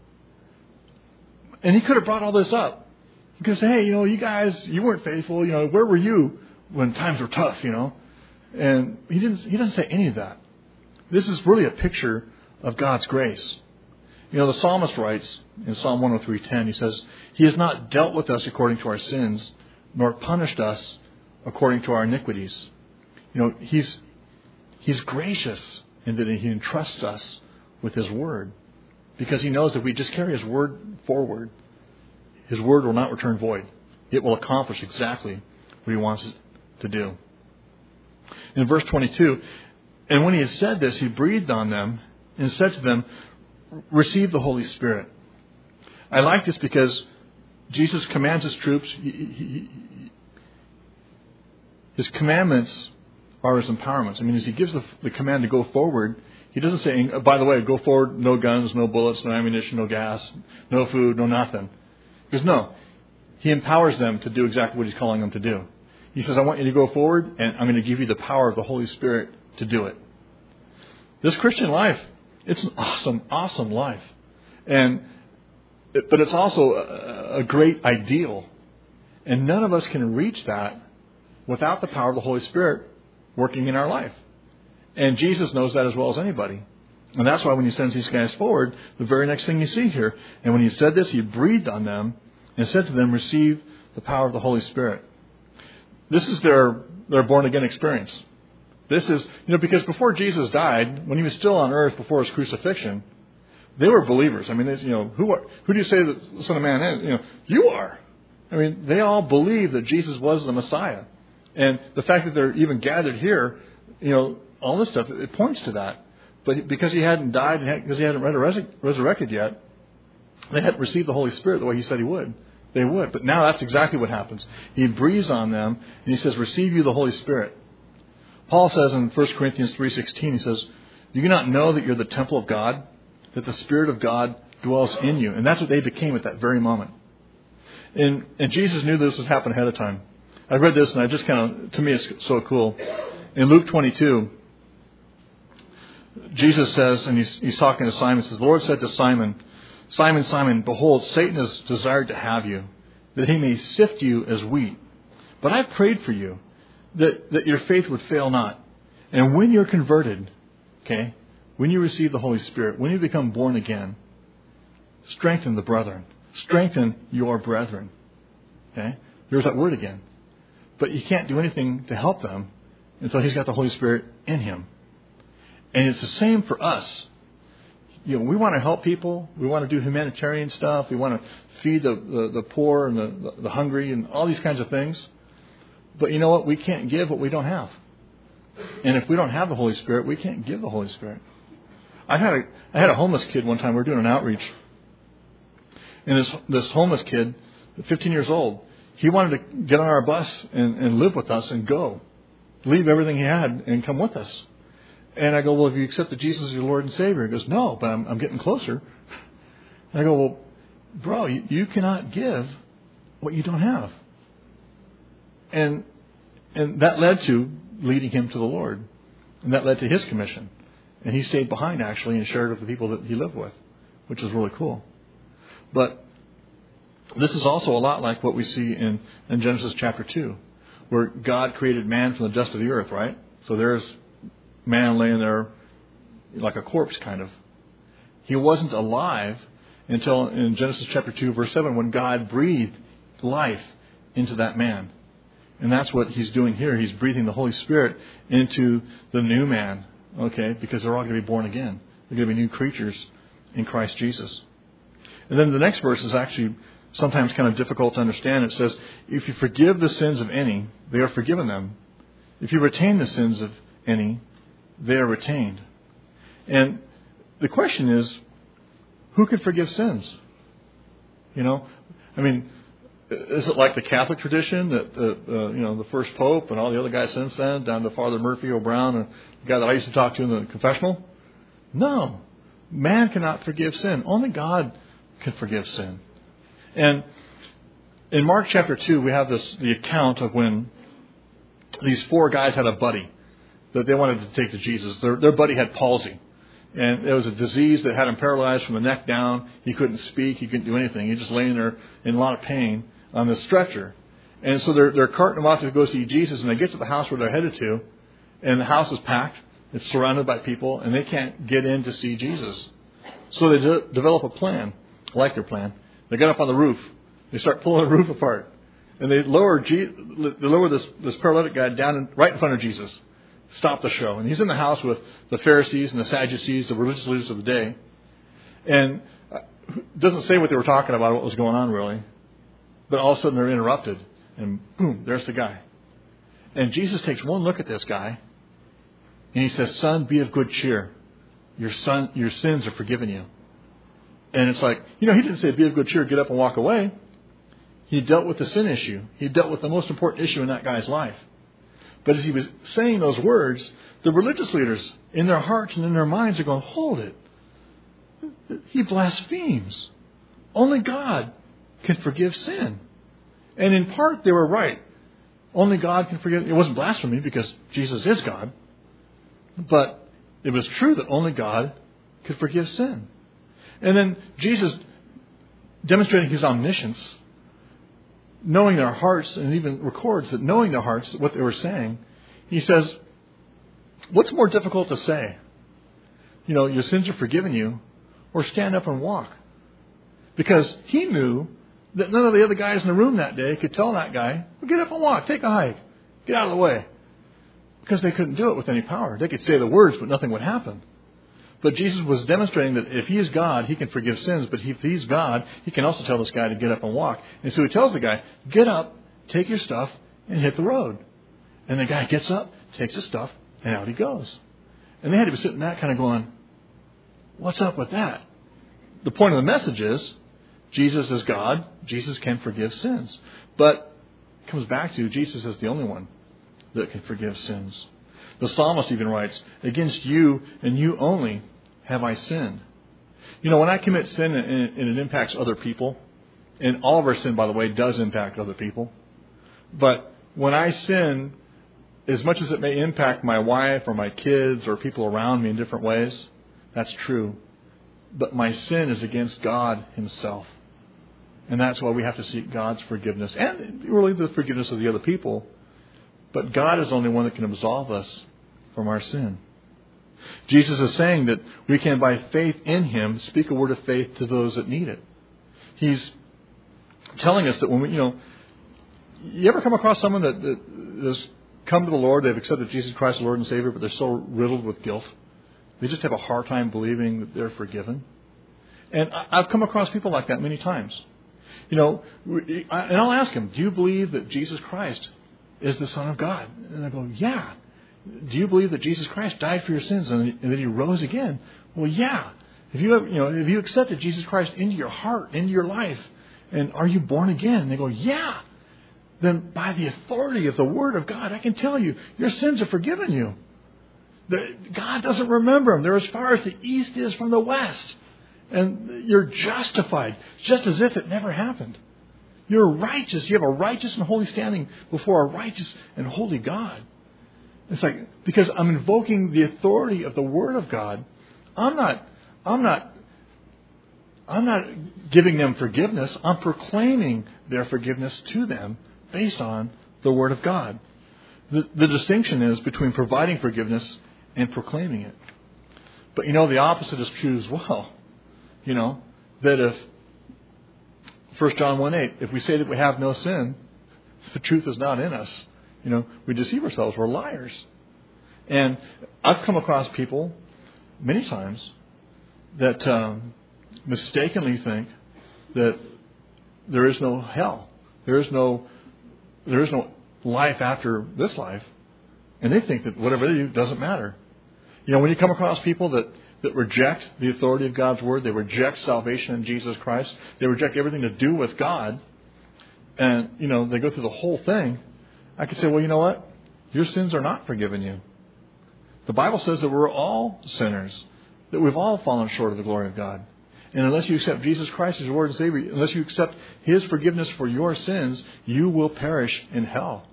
And he could have brought all this up. He could say, hey, you know, you guys, you weren't faithful. You know, where were you when times were tough, you know? And he didn't. He doesn't say any of that. This is really a picture of God's grace. You know, the psalmist writes in Psalm one oh three ten, he says, He has not dealt with us according to our sins, nor punished us according to our iniquities. You know, He's He's gracious in that He entrusts us with His Word. Because He knows that we just carry His Word forward, His Word will not return void. It will accomplish exactly what He wants it to do. In verse twenty-two, and when He had said this, He breathed on them and said to them, receive the Holy Spirit. I like this because Jesus commands His troops. He, he, he, his commandments are His empowerments. I mean, as He gives the, the command to go forward, He doesn't say, by the way, go forward, no guns, no bullets, no ammunition, no gas, no food, no nothing. He goes, no. He empowers them to do exactly what He's calling them to do. He says, I want you to go forward, and I'm going to give you the power of the Holy Spirit to do it. This Christian life, it's an awesome, awesome life. And, but it's also a, a great ideal. And none of us can reach that without the power of the Holy Spirit working in our life. And Jesus knows that as well as anybody. And that's why when He sends these guys forward, the very next thing you see here, and when He said this, He breathed on them and said to them, receive the power of the Holy Spirit. This is their, their born-again experience. This is, you know, because before Jesus died, when He was still on earth before His crucifixion, they were believers. I mean, they, you know, who are, who do you say that the Son of Man is? You know, you are. I mean, they all believed that Jesus was the Messiah. And the fact that they're even gathered here, you know, all this stuff, it points to that. But because He hadn't died, and because He hadn't resurrected yet, they hadn't received the Holy Spirit the way He said He would. They would. But now that's exactly what happens. He breathes on them, and He says, receive you the Holy Spirit. Paul says in First Corinthians three sixteen, he says, do you not know that you're the temple of God, that the Spirit of God dwells in you? And that's what they became at that very moment. And, and Jesus knew this would happen ahead of time. I read this, and I just kind of, to me, it's so cool. In Luke twenty-two, Jesus says, and he's, he's talking to Simon, says, the Lord said to Simon, Simon, Simon, behold, Satan has desired to have you, that he may sift you as wheat. But I prayed for you, that, that your faith would fail not. And when you're converted, okay, when you receive the Holy Spirit, when you become born again, strengthen the brethren. Strengthen your brethren. Okay? There's that word again. But you can't do anything to help them until He's got the Holy Spirit in him. And it's the same for us. You know, we want to help people. We want to do humanitarian stuff. We want to feed the, the, the poor and the, the hungry and all these kinds of things. But you know what? We can't give what we don't have. And if we don't have the Holy Spirit, we can't give the Holy Spirit. I had a, I had a homeless kid one time. We were doing an outreach. And this, this homeless kid, fifteen years old, he wanted to get on our bus and, and live with us and go. Leave everything he had and come with us. And I go, well, have you accepted Jesus as your Lord and Savior? He goes, no, but I'm, I'm getting closer. And I go, well, bro, you, you cannot give what you don't have. And and that led to leading him to the Lord. And that led to his commission. And he stayed behind, actually, and shared with the people that he lived with, which was really cool. But this is also a lot like what we see in, in Genesis chapter two, where God created man from the dust of the earth, right? So there's man laying there like a corpse, kind of. He wasn't alive until in Genesis chapter two, verse seven, when God breathed life into that man. And that's what he's doing here. He's breathing the Holy Spirit into the new man, okay, because they're all going to be born again. They're going to be new creatures in Christ Jesus. And then the next verse is actually sometimes kind of difficult to understand. It says, if you forgive the sins of any, they are forgiven them. If you retain the sins of any, they are retained. And the question is, who can forgive sins? You know, I mean, is it like the Catholic tradition that the uh, you know the first Pope and all the other guys since then, down to Father Murphy O'Brown, and the guy that I used to talk to in the confessional? No, man cannot forgive sin. Only God can forgive sin. And in Mark chapter two, we have this the account of when these four guys had a buddy that they wanted to take to Jesus. Their, their buddy had palsy. And it was a disease that had him paralyzed from the neck down. He couldn't speak. He couldn't do anything. He was just laying there in a lot of pain on this stretcher. And so they're, they're carting him off to go see Jesus. And they get to the house where they're headed to. And the house is packed. It's surrounded by people. And they can't get in to see Jesus. So they de- develop a plan. I like their plan. They get up on the roof. They start pulling the roof apart. And they lower, G- they lower this, this paralytic guy down in, right in front of Jesus. Stop the show. And he's in the house with the Pharisees and the Sadducees, the religious leaders of the day. And it doesn't say what they were talking about, what was going on really. But all of a sudden they're interrupted. And boom, there's the guy. And Jesus takes one look at this guy. And he says, son, be of good cheer. Your son, your sins are forgiven you. And it's like, you know, he didn't say be of good cheer, get up and walk away. He dealt with the sin issue. He dealt with the most important issue in that guy's life. But as he was saying those words, the religious leaders in their hearts and in their minds are going, hold it. He blasphemes. Only God can forgive sin. And in part, they were right. Only God can forgive. It wasn't blasphemy because Jesus is God. But it was true that only God could forgive sin. And then Jesus, demonstrating his omniscience, knowing their hearts, and even records that knowing their hearts, what they were saying, he says, what's more difficult to say? You know, your sins are forgiven you, or stand up and walk. Because he knew that none of the other guys in the room that day could tell that guy, well, get up and walk, take a hike, get out of the way. Because they couldn't do it with any power. They could say the words, but nothing would happen. But Jesus was demonstrating that if he is God, he can forgive sins. But if he's God, he can also tell this guy to get up and walk. And so he tells the guy, get up, take your stuff, and hit the road. And the guy gets up, takes his stuff, and out he goes. And they had to be sitting there kind of going, what's up with that? The point of the message is, Jesus is God. Jesus can forgive sins. But it comes back to Jesus is the only one that can forgive sins. The psalmist even writes, against you and you only have I sinned. You know, when I commit sin and it impacts other people, and all of our sin, by the way, does impact other people. But when I sin, as much as it may impact my wife or my kids or people around me in different ways, that's true. But my sin is against God himself. And that's why we have to seek God's forgiveness and really the forgiveness of the other people. But God is the only one that can absolve us from our sin. Jesus is saying that we can, by faith in him, speak a word of faith to those that need it. He's telling us that when we, you know, you ever come across someone that, that has come to the Lord, they've accepted Jesus Christ as Lord and Savior, but they're so riddled with guilt. They just have a hard time believing that they're forgiven. And I've come across people like that many times. You know, and I'll ask them, do you believe that Jesus Christ is the Son of God? And I go, yeah. Do you believe that Jesus Christ died for your sins and that he rose again? Well, yeah. If you have, you know, if you accepted Jesus Christ into your heart, into your life, and are you born again? And they go, yeah. Then by the authority of the Word of God, I can tell you, your sins are forgiven you. The, God doesn't remember them. They're as far as the east is from the west. And you're justified, just as if it never happened. You're righteous. You have a righteous and holy standing before a righteous and holy God. It's like, because I'm invoking the authority of the Word of God, I'm not, I'm not, I'm not giving them forgiveness. I'm proclaiming their forgiveness to them based on the Word of God. The, the distinction is between providing forgiveness and proclaiming it. But you know, the opposite is true as well. You know, that if First John one eight, if we say that we have no sin, the truth is not in us. You know, we deceive ourselves. We're liars. And I've come across people many times that um, mistakenly think that there is no hell. There is no, there is no life after this life. And they think that whatever they do doesn't matter. You know, when you come across people that, that reject the authority of God's Word, they reject salvation in Jesus Christ, they reject everything to do with God, and, you know, they go through the whole thing, I could say, well, you know what? Your sins are not forgiven you. The Bible says that we're all sinners, that we've all fallen short of the glory of God. And unless you accept Jesus Christ as your Lord and Savior, unless you accept His forgiveness for your sins, you will perish in hell.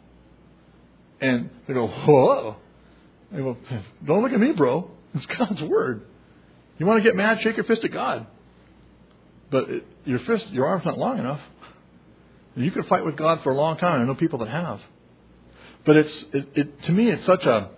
And they go, whoa. They go, don't look at me, bro. It's God's Word. You want to get mad, shake your fist at God. But it, your fist, your arm's not long enough. You can fight with God for a long time. I know people that have. But it's it, it to me, it's such a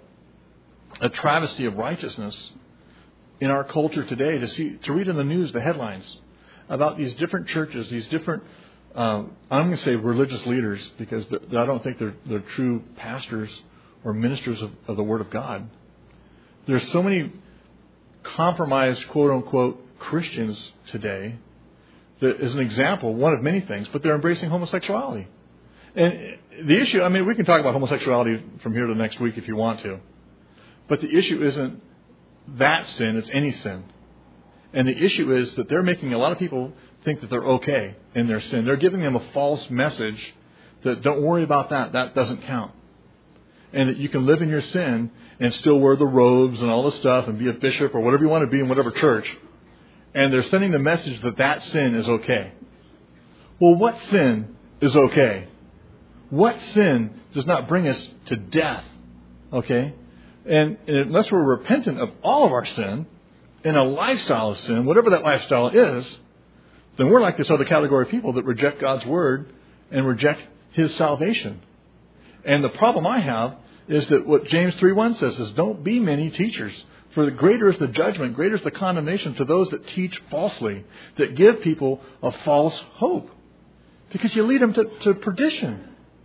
a travesty of righteousness in our culture today to see to read in the news the headlines about these different churches, these different uh, I'm going to say religious leaders, because I don't think they're they're true pastors or ministers of, of the Word of God. There's so many compromised, quote unquote, Christians today that is an example, one of many things, but they're embracing homosexuality. And the issue, I mean, we can talk about homosexuality from here to next week if you want to. But the issue isn't that sin, it's any sin. And the issue is that they're making a lot of people think that they're okay in their sin. They're giving them a false message that don't worry about that, that doesn't count. And that you can live in your sin and still wear the robes and all the stuff and be a bishop or whatever you want to be in whatever church. And they're sending the message that that sin is okay. Well, what sin is okay? What sin does not bring us to death? Okay? And, and unless we're repentant of all of our sin, in a lifestyle of sin, whatever that lifestyle is, then we're like this other category of people that reject God's Word and reject His salvation. And the problem I have is that what James three one says is, don't be many teachers. For the greater is the judgment, greater is the condemnation to those that teach falsely, that give people a false hope. Because you lead them to, to perdition.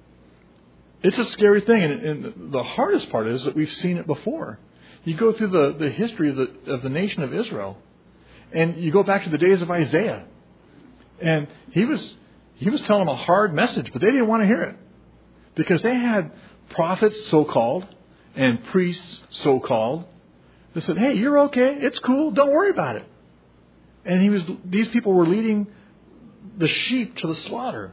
It's a scary thing. And, and the hardest part is that we've seen it before. You go through the, the history of the, of the nation of Israel. And you go back to the days of Isaiah. And he was, he was telling them a hard message, but they didn't want to hear it. Because they had prophets, so-called, and priests, so-called. They said, hey, you're okay. It's cool. Don't worry about it. And he was; these people were leading the sheep to the slaughter.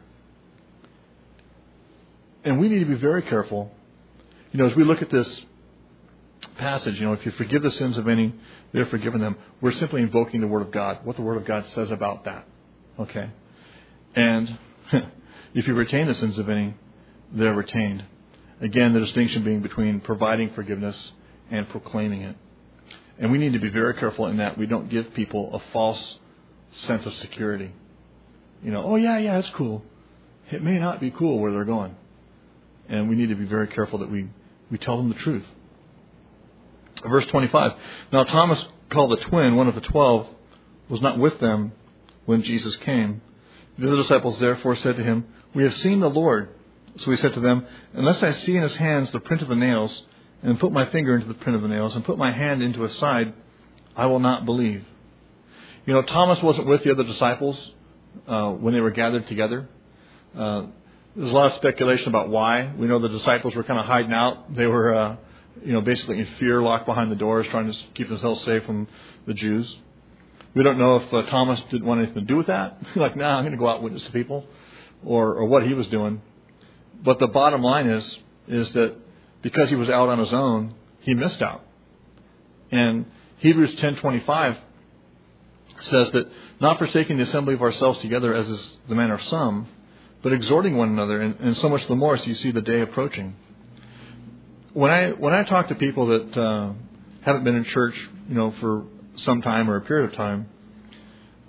And we need to be very careful. You know, as we look at this passage, you know, if you forgive the sins of any, they're forgiven them. We're simply invoking the Word of God, what the Word of God says about that. Okay? And if you retain the sins of any, they're retained. Again, the distinction being between providing forgiveness and proclaiming it. And we need to be very careful in that we don't give people a false sense of security. You know, oh yeah, yeah, it's cool. It may not be cool where they're going. And we need to be very careful that we, we tell them the truth. Verse twenty-five. Now Thomas, called the twin, one of the twelve, was not with them when Jesus came. The other disciples therefore said to him, we have seen the Lord. So he said to them, unless I see in his hands the print of the nails, and put my finger into the print of the nails, and put my hand into his side, I will not believe. You know, Thomas wasn't with the other disciples uh, when they were gathered together. Uh, there's a lot of speculation about why. We know the disciples were kind of hiding out. They were, uh, you know, basically in fear, locked behind the doors, trying to keep themselves safe from the Jews. We don't know if uh, Thomas didn't want anything to do with that. Like, nah, I'm going to go out and witness to people, or, or what he was doing. But the bottom line is, is that because he was out on his own, he missed out. And Hebrews ten twenty-five says that, not forsaking the assembly of ourselves together as is the manner of some, but exhorting one another, and, and so much the more as you see the day approaching. When I when I talk to people that uh, haven't been in church, you know, for some time or a period of time,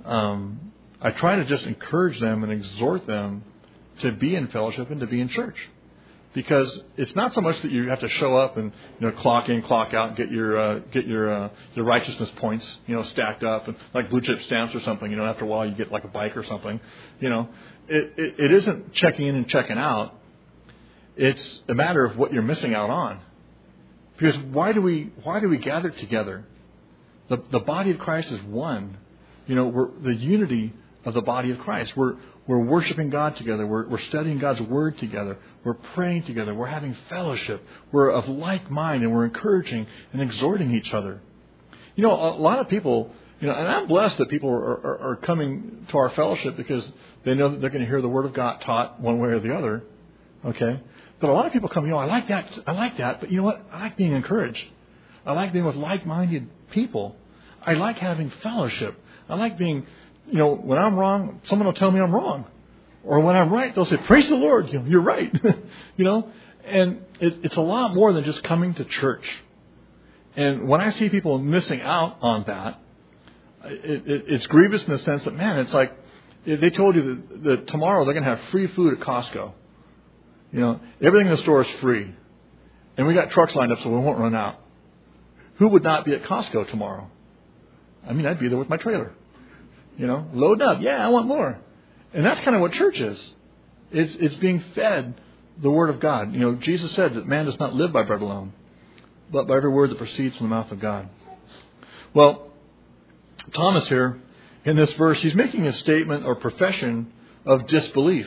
um, I try to just encourage them and exhort them to be in fellowship and to be in church. Because it's not so much that you have to show up and, you know, clock in, clock out, and get your uh, get your uh, your righteousness points, you know, stacked up, and like blue chip stamps or something. You know, after a while you get like a bike or something. You know, it, it, it isn't checking in and checking out. It's a matter of what you're missing out on. Because why do we why do we gather together? The the body of Christ is one. You know, we're the unity of the body of Christ. We're we're worshiping God together. We're we're studying God's word together. We're praying together. We're having fellowship. We're of like mind, and we're encouraging and exhorting each other. You know, a lot of people, you know, and I'm blessed that people are, are, are coming to our fellowship because they know that they're going to hear the word of God taught one way or the other. Okay, but a lot of people come, you know, I like that, I like that, but you know what? I like being encouraged. I like being with like-minded people. I like having fellowship. I like being, you know, when I'm wrong, someone will tell me I'm wrong. Or when I'm right, they'll say, praise the Lord, you know, you're right. You know, and it, it's a lot more than just coming to church. And when I see people missing out on that, it, it, it's grievous in the sense that, man, it's like if they told you that, that tomorrow they're going to have free food at Costco. You know, everything in the store is free. And we got trucks lined up so we won't run out. Who would not be at Costco tomorrow? I mean, I'd be there with my trailer. You know, load up. Yeah, I want more. And that's kind of what church is. It's it's being fed the Word of God. You know, Jesus said that man does not live by bread alone, but by every word that proceeds from the mouth of God. Well, Thomas here, in this verse, he's making a statement or profession of disbelief.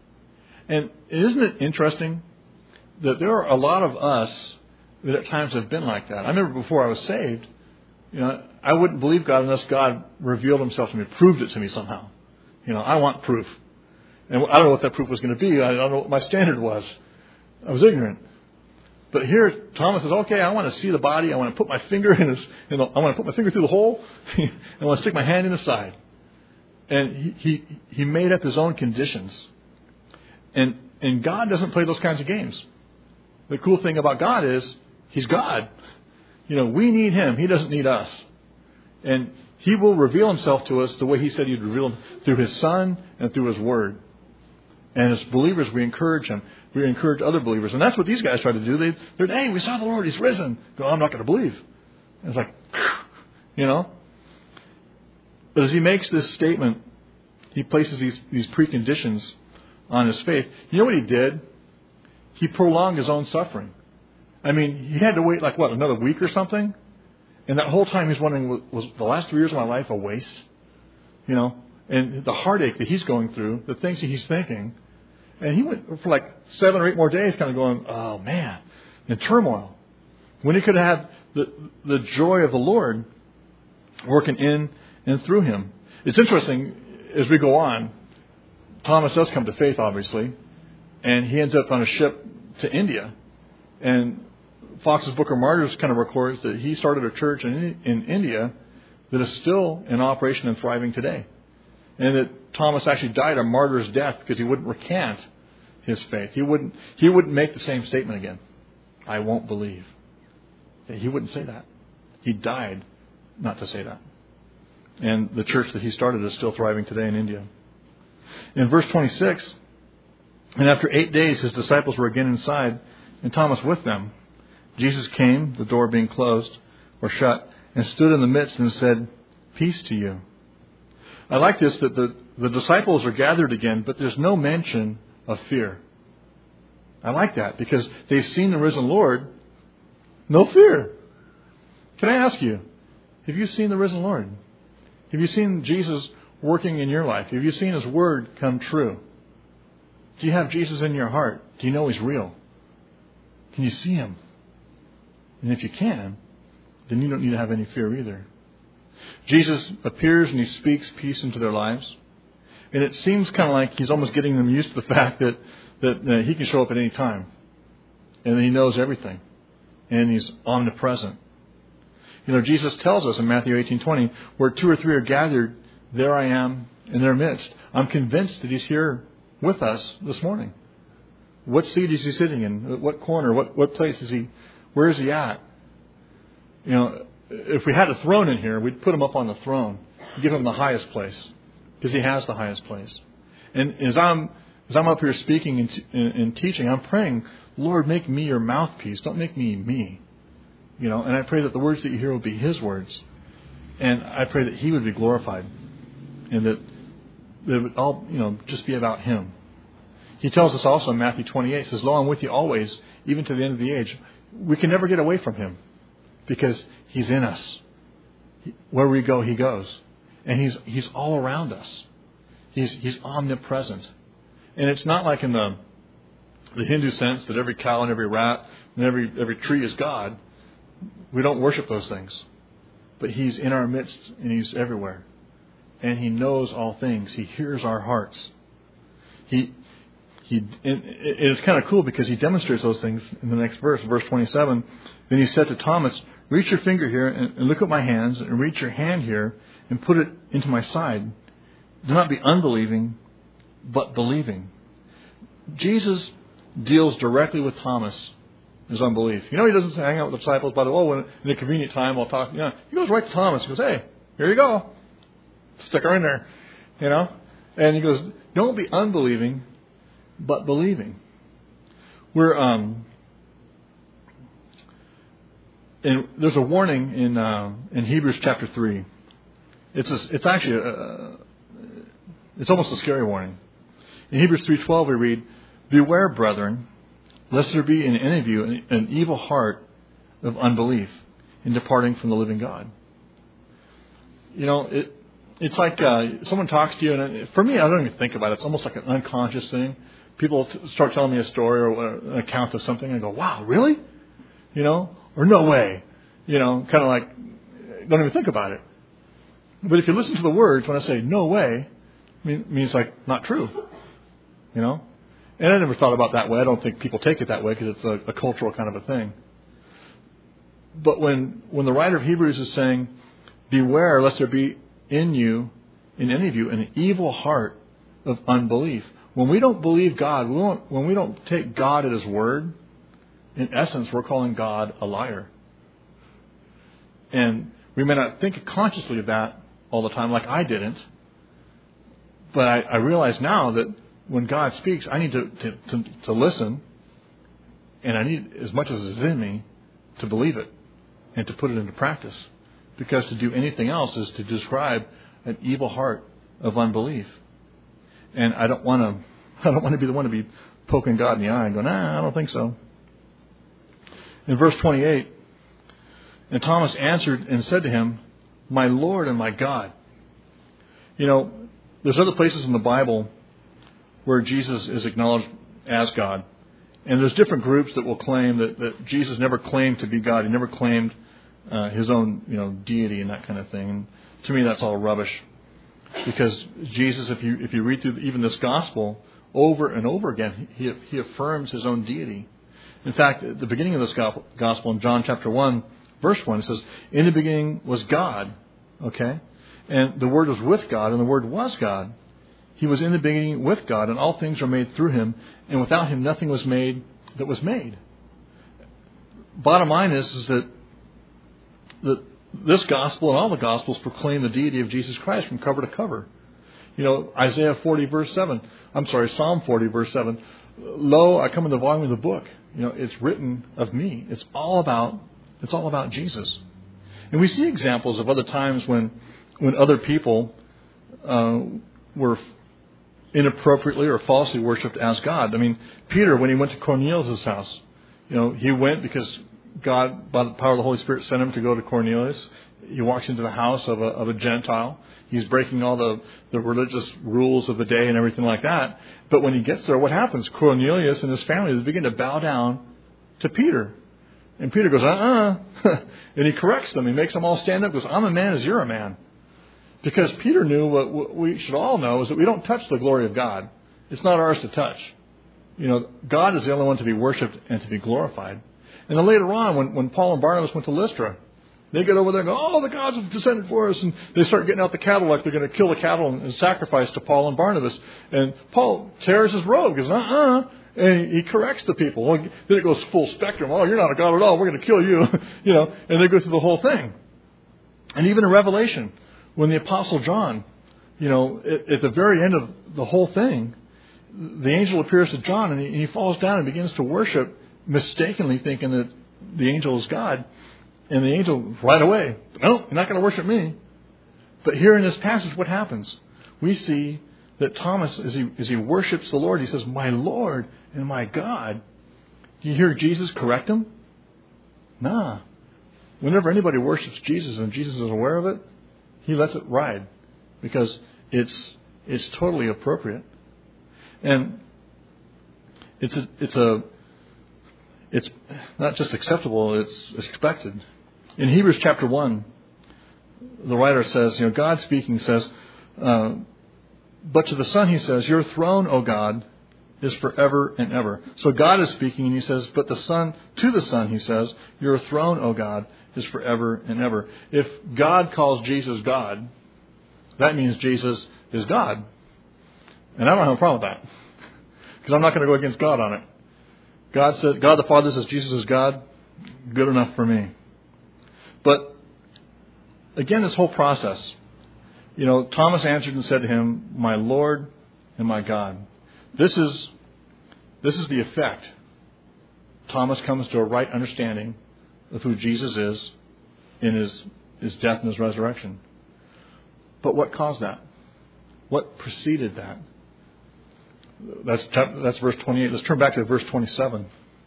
And isn't it interesting that there are a lot of us that at times have been like that? I remember before I was saved, you know, I wouldn't believe God unless God revealed himself to me, proved it to me somehow. You know, I want proof. And I don't know what that proof was going to be. I don't know what my standard was. I was ignorant. But here, Thomas says, okay, I want to see the body. I want to put my finger in his, you know, I want to put my finger through the hole. I want to stick my hand in the side. And he, he, he made up his own conditions. And, and God doesn't play those kinds of games. The cool thing about God is he's God. You know, we need him. He doesn't need us. And he will reveal himself to us the way he said he'd reveal him, through his Son and through his Word. And as believers, we encourage him. We encourage other believers. And that's what these guys try to do. They, they're, hey, we saw the Lord. He's risen. Go, I'm not going to believe. And it's like, you know. But as he makes this statement, he places these, these preconditions on his faith. You know what he did? He prolonged his own suffering. I mean, he had to wait like, what, another week or something? And that whole time he's wondering, was the last three years of my life a waste? You know, and the heartache that he's going through, the things that he's thinking. And he went for like seven or eight more days kind of going, oh, man, in turmoil. When he could have had the, the joy of the Lord working in and through him. It's interesting, as we go on, Thomas does come to faith, obviously. And he ends up on a ship to India. And Fox's Book of Martyrs kind of records that he started a church in, in India that is still in operation and thriving today. And that Thomas actually died a martyr's death because he wouldn't recant his faith. He wouldn't, he wouldn't make the same statement again. I won't believe. He wouldn't say that. He died not to say that. And the church that he started is still thriving today in India. In verse twenty-six, and after eight days his disciples were again inside, and Thomas with them. Jesus came, the door being closed or shut, and stood in the midst and said, peace to you. I like this, that the, the disciples are gathered again, but there's no mention of fear. I like that because they've seen the risen Lord. No fear. Can I ask you, have you seen the risen Lord? Have you seen Jesus working in your life? Have you seen his word come true? Do you have Jesus in your heart? Do you know he's real? Can you see him? And if you can, then you don't need to have any fear either. Jesus appears and he speaks peace into their lives. And it seems kind of like he's almost getting them used to the fact that, that uh, he can show up at any time. And that he knows everything. And he's omnipresent. You know, Jesus tells us in Matthew eighteen twenty, where two or three are gathered, there I am in their midst. I'm convinced that he's here with us this morning. What seat is he sitting in? What corner? What, what place is he? Where is he at? You know, if we had a throne in here, we'd put him up on the throne. give him the highest place, because he has the highest place. And as I'm as I'm up here speaking and, t- and teaching, I'm praying, Lord, make me your mouthpiece. Don't make me me. You know, and I pray that the words that you hear will be his words. And I pray that he would be glorified. And that, that it would all, you know, just be about him. He tells us also in Matthew twenty-eight, says, Lo, I'm with you always, even to the end of the age. We can never get away from him because he's in us. Where we go, he goes. And he's he's all around us. He's he's omnipresent. And it's not like in the the Hindu sense that every cow and every rat and every every tree is God. We don't worship those things. But he's in our midst and he's everywhere. And he knows all things. He hears our hearts. He he it is kind of cool because he demonstrates those things in the next verse, verse twenty-seven. Then he said to Thomas, reach your finger here and, and look at my hands, and reach your hand here and put it into my side. Do not be unbelieving, but believing. Jesus deals directly with Thomas, his unbelief. You know, he doesn't hang out with the disciples by the way, when in a convenient time I'll talk. You know, he goes right to Thomas. He goes, hey, here you go. Stick her in there. You know? And he goes, don't be unbelieving, but believing. We're um and there's a warning in uh, in Hebrews chapter three. It's a, it's actually a, a, it's almost a scary warning. In Hebrews three twelve we read, beware, brethren, lest there be in any of you an, an evil heart of unbelief in departing from the living God. You know, it it's like uh, someone talks to you, and for me, I don't even think about it. It's almost like an unconscious thing. People t- start telling me a story or an account of something, and I go, wow, really? You know? Or no way. You know, kind of like, don't even think about it. But if you listen to the words, when I say no way, it means like not true. You know? And I never thought about it that way. I don't think people take it that way because it's a, a cultural kind of a thing. But when, when the writer of Hebrews is saying, beware lest there be in you, in any of you, an evil heart of unbelief. When we don't believe God, we won't, when we don't take God at his word, in essence, we're calling God a liar. And we may not think consciously of that all the time, like I didn't. But I, I realize now that when God speaks, I need to, to, to, to listen. And I need, as much as is in me, to believe it and to put it into practice. Because to do anything else is to describe an evil heart of unbelief. And I don't want to, I don't want to be the one to be poking God in the eye and going, nah, I don't think so. In verse twenty-eight, and Thomas answered and said to him, my Lord and my God. You know, there's other places in the Bible where Jesus is acknowledged as God. And there's different groups that will claim that, that Jesus never claimed to be God. He never claimed uh, his own, you know, deity and that kind of thing. And to me, that's all rubbish. Because Jesus, if you if you read through even this gospel over and over again, he he affirms his own deity. In fact, at the beginning of this gospel in John chapter one, verse one, it says, in the beginning was God. Okay? And the Word was with God, and the Word was God. He was in the beginning with God, and all things were made through him, and without him nothing was made that was made. Bottom line is, is that, that this gospel and all the gospels proclaim the deity of Jesus Christ from cover to cover. You know, Isaiah forty verse seven. I'm sorry, Psalm forty verse seven. Lo, I come in the volume of the book. You know, it's written of me. It's all about it's all about Jesus. And we see examples of other times when when other people uh, were inappropriately or falsely worshipped as God. I mean, Peter, when he went to Cornelius' house, you know, he went because God, by the power of the Holy Spirit, sent him to go to Cornelius. He walks into the house of a, of a Gentile. He's breaking all the, the religious rules of the day and everything like that. But when he gets there, what happens? Cornelius and his family, they begin to bow down to Peter. And Peter goes, uh-uh. And he corrects them. He makes them all stand up. Goes, I'm a man as you're a man. Because Peter knew what, what we should all know is that we don't touch the glory of God. It's not ours to touch. You know, God is the only one to be worshipped and to be glorified. And then later on, when, when Paul and Barnabas went to Lystra, they get over there and go, oh, the gods have descended for us. And they start getting out the cattle like they're going to kill the cattle and sacrifice to Paul and Barnabas. And Paul tears his robe, goes, uh-uh. And he corrects the people. Well, then it goes full spectrum. Oh, you're not a god at all. We're going to kill you. You know, and they go through the whole thing. And even in Revelation, When the Apostle John, you know, at, at the very end of the whole thing, the angel appears to John and he, and he falls down and begins to worship, mistakenly thinking that the angel is God. And the angel, right away, no, you're not going to worship me. But here in this passage, what happens? We see that Thomas, as he, as he worships the Lord, he says, my Lord and my God. Do you hear Jesus correct him? Nah. Whenever anybody worships Jesus and Jesus is aware of it, he lets it ride because it's it's totally appropriate. And it's a, it's a it's not just acceptable, it's expected. In Hebrews chapter one, the writer says, you know, God speaking says, uh, but to the Son he says, your throne, O God, is forever and ever. So God is speaking and he says, but the Son, to the Son he says, your throne, O God, is forever and ever. If God calls Jesus God, that means Jesus is God. And I don't have a problem with that. Because I'm not going to go against God on it. God said, God the Father says Jesus is God. Good enough for me. But again, this whole process, you know, Thomas answered and said to him, my Lord and my God. This is this is the effect. Thomas comes to a right understanding of who Jesus is in his, his death and his resurrection. But what caused that? What preceded that? That's that's verse twenty-eight. Let's turn back to verse twenty-seven.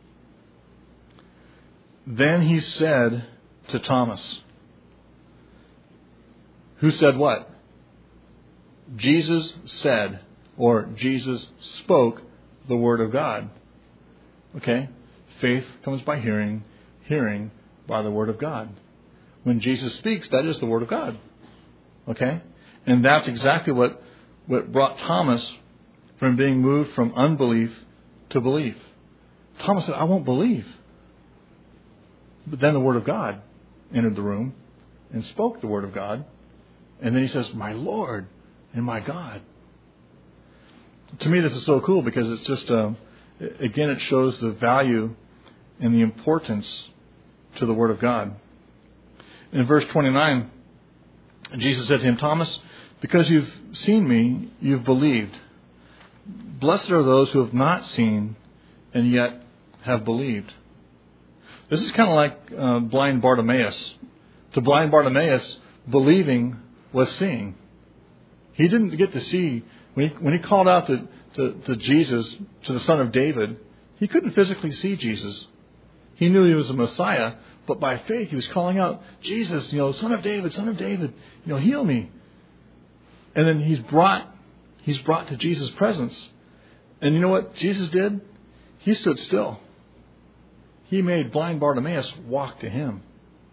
Then he said to Thomas, who said what? Jesus said, or Jesus spoke the word of God. Okay? Faith comes by hearing, hearing by the word of God. When Jesus speaks, that is the word of God. Okay? And that's exactly what, what brought Thomas from being moved from unbelief to belief. Thomas said, I won't believe. But then the word of God entered the room and spoke the word of God. And then he says, my Lord and my God. To me, this is so cool because it's just, uh, again, it shows the value and the importance to the word of God. In verse twenty-nine, Jesus said to him, Thomas, because you've seen me, you've believed. Blessed are those who have not seen and yet have believed. This is kind of like uh, blind Bartimaeus. To blind Bartimaeus, believing was seeing. He didn't get to see. When he, when he called out to, to, to Jesus, to the Son of David, he couldn't physically see Jesus. He knew he was a Messiah, but by faith he was calling out, Jesus, you know, Son of David, Son of David, you know, heal me. And then he's brought, he's brought to Jesus' presence. And you know what Jesus did? He stood still. He made blind Bartimaeus walk to him.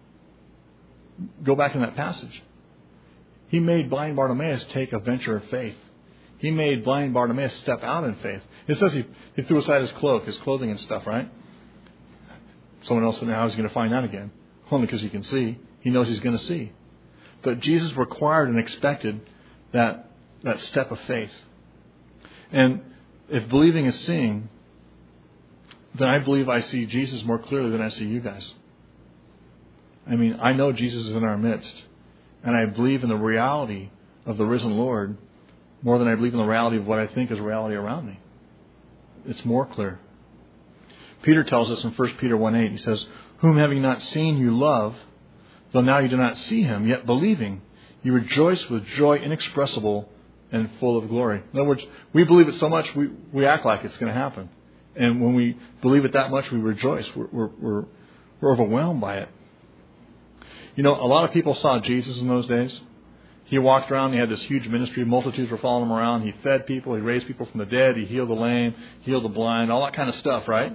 Go back in that passage. He made blind Bartimaeus take a venture of faith. He made blind Bartimaeus step out in faith. It says he, he threw aside his cloak, his clothing and stuff, right? Someone else said, how is he going to find that again? Only because he can see. He knows he's going to see. But Jesus required and expected that, that step of faith. And if believing is seeing, then I believe I see Jesus more clearly than I see you guys. I mean, I know Jesus is in our midst. And I believe in the reality of the risen Lord more than I believe in the reality of what I think is reality around me. It's more clear. Peter tells us in First Peter one eight, he says, whom having not seen you love, though now you do not see him, yet believing, you rejoice with joy inexpressible and full of glory. In other words, we believe it so much, we, we act like it's going to happen. And when we believe it that much, we rejoice. We're, we're, we're, we're overwhelmed by it. You know, a lot of people saw Jesus in those days. He walked around. He had this huge ministry. Multitudes were following him around. He fed people. He raised people from the dead. He healed the lame, healed the blind, all that kind of stuff, right?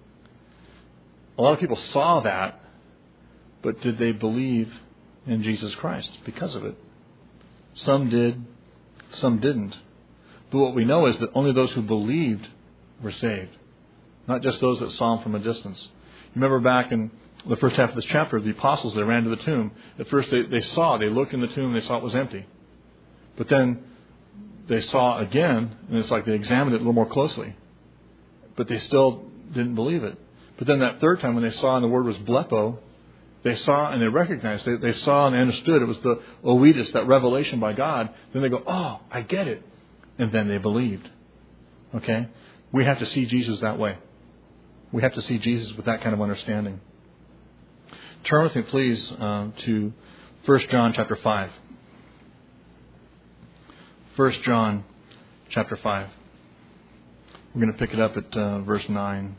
A lot of people saw that, but did they believe in Jesus Christ because of it? Some did, some didn't. But what we know is that only those who believed were saved, not just those that saw him from a distance. You remember back in the first half of this chapter, the apostles, they ran to the tomb. At first they, they saw, they looked in the tomb, they saw it was empty. But then they saw again, and it's like they examined it a little more closely. But they still didn't believe it. But then that third time when they saw and the word was blepo, They saw and they recognized. They, they saw and understood. It was the oedus, that revelation by God. Then they go, oh, I get it. And then they believed. Okay? We have to see Jesus that way. We have to see Jesus with that kind of understanding. Turn with me, please, uh, to First John chapter five. First John chapter five. We're going to pick it up at uh, verse nine.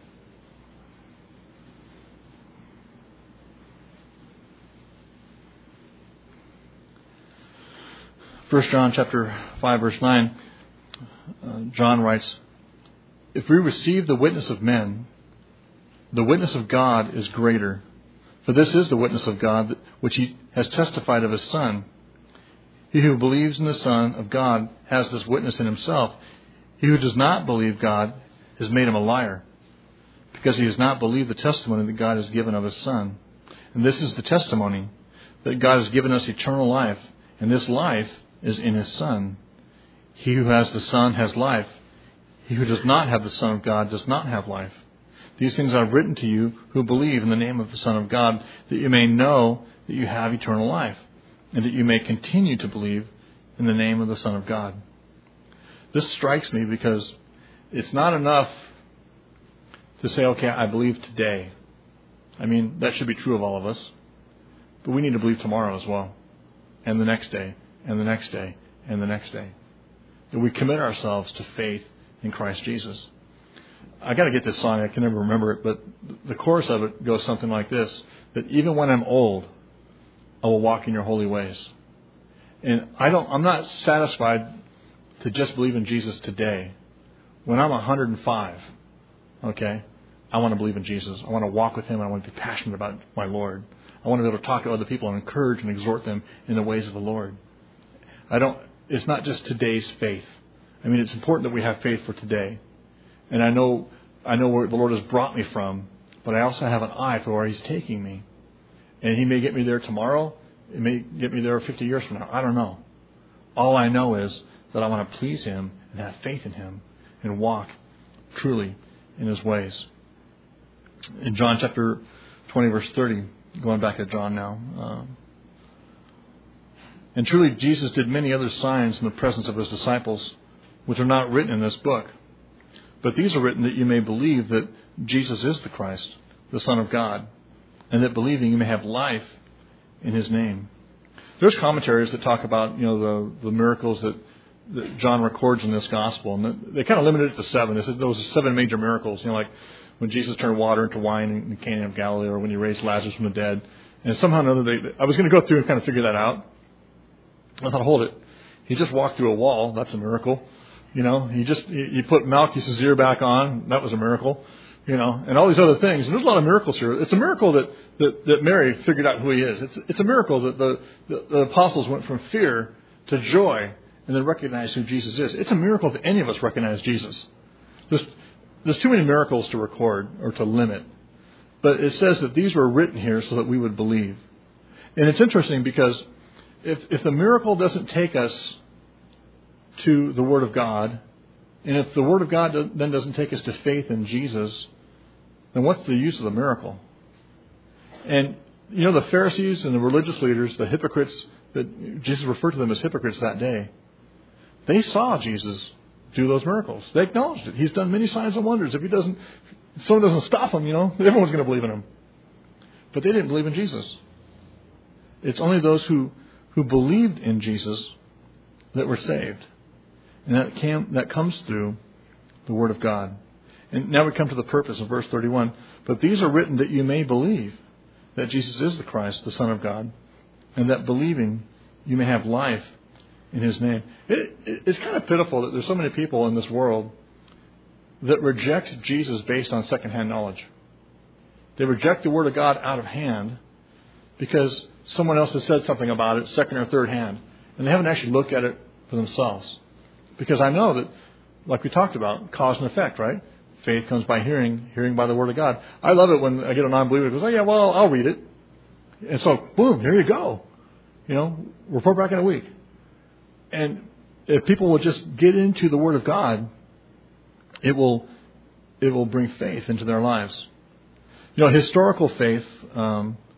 First John chapter five, verse nine. Uh, John writes, "If we receive the witness of men, the witness of God is greater. For this is the witness of God, which he has testified of his Son. He who believes in the Son of God has this witness in himself. He who does not believe God has made him a liar, because he has not believed the testimony that God has given of his Son. And this is the testimony, that God has given us eternal life, and this life is in his Son. He who has the Son has life. He who does not have the Son of God does not have life. These things I have written to you who believe in the name of the Son of God, that you may know that you have eternal life, and that you may continue to believe in the name of the Son of God." This strikes me because it's not enough to say, okay, I believe today. I mean, that should be true of all of us. But we need to believe tomorrow as well, and the next day, and the next day, and the next day. That we commit ourselves to faith in Christ Jesus. I got to get this song. I can never remember it, but the chorus of it goes something like this: that even when I'm old, I will walk in your holy ways. And I don't. I'm not satisfied to just believe in Jesus today. When I'm one hundred five, okay, I want to believe in Jesus. I want to walk with him. And I want to be passionate about my Lord. I want to be able to talk to other people and encourage and exhort them in the ways of the Lord. I don't. It's not just today's faith. I mean, it's important that we have faith for today. And I know, I know where the Lord has brought me from, but I also have an eye for where he's taking me. And he may get me there tomorrow. It may get me there fifty years from now. I don't know. All I know is that I want to please him and have faith in him and walk truly in his ways. In John chapter twenty, verse thirty, going back to John now. Um, "And truly Jesus did many other signs in the presence of his disciples, which are not written in this book. But these are written that you may believe that Jesus is the Christ, the Son of God, and that believing you may have life in his name." There's commentaries that talk about, you know, the, the miracles that, that John records in this gospel, and they kind of limited it to seven. They said those seven major miracles, you know, like when Jesus turned water into wine in the Cana of Galilee, or when he raised Lazarus from the dead. And somehow or another, they, I was going to go through and kind of figure that out. I thought, hold it. He just walked through a wall. That's a miracle. You know, he just, he put Malchus' ear back on. That was a miracle. You know, and all these other things. And there's a lot of miracles here. It's a miracle that, that, that Mary figured out who he is. It's, it's a miracle that the, the, the apostles went from fear to joy and then recognized who Jesus is. It's a miracle that any of us recognize Jesus. There's, there's too many miracles to record or to limit. But it says that these were written here so that we would believe. And it's interesting because if, if the miracle doesn't take us to the Word of God, and if the Word of God then doesn't take us to faith in Jesus, then what's the use of the miracle? And, you know, the Pharisees and the religious leaders, the hypocrites, that Jesus referred to them as hypocrites that day, they saw Jesus do those miracles. They acknowledged it. He's done many signs and wonders. If he doesn't, if someone doesn't stop him, you know, everyone's going to believe in him. But they didn't believe in Jesus. It's only those who, who believed in Jesus that were saved. And that came, that comes through the Word of God. And now we come to the purpose of verse thirty-one. "But these are written that you may believe that Jesus is the Christ, the Son of God, and that believing you may have life in his name." It, it, it's kind of pitiful that there's so many people in this world that reject Jesus based on secondhand knowledge. They reject the Word of God out of hand because someone else has said something about it, second or third hand, and they haven't actually looked at it for themselves. Because I know that, like we talked about, cause and effect, right? Faith comes by hearing, hearing by the Word of God. I love it when I get a non-believer who goes, "Oh yeah, well, I'll read it." And so, boom, there you go. You know, report back in a week. And if people will just get into the Word of God, it will, it will bring faith into their lives. You know, historical faith um,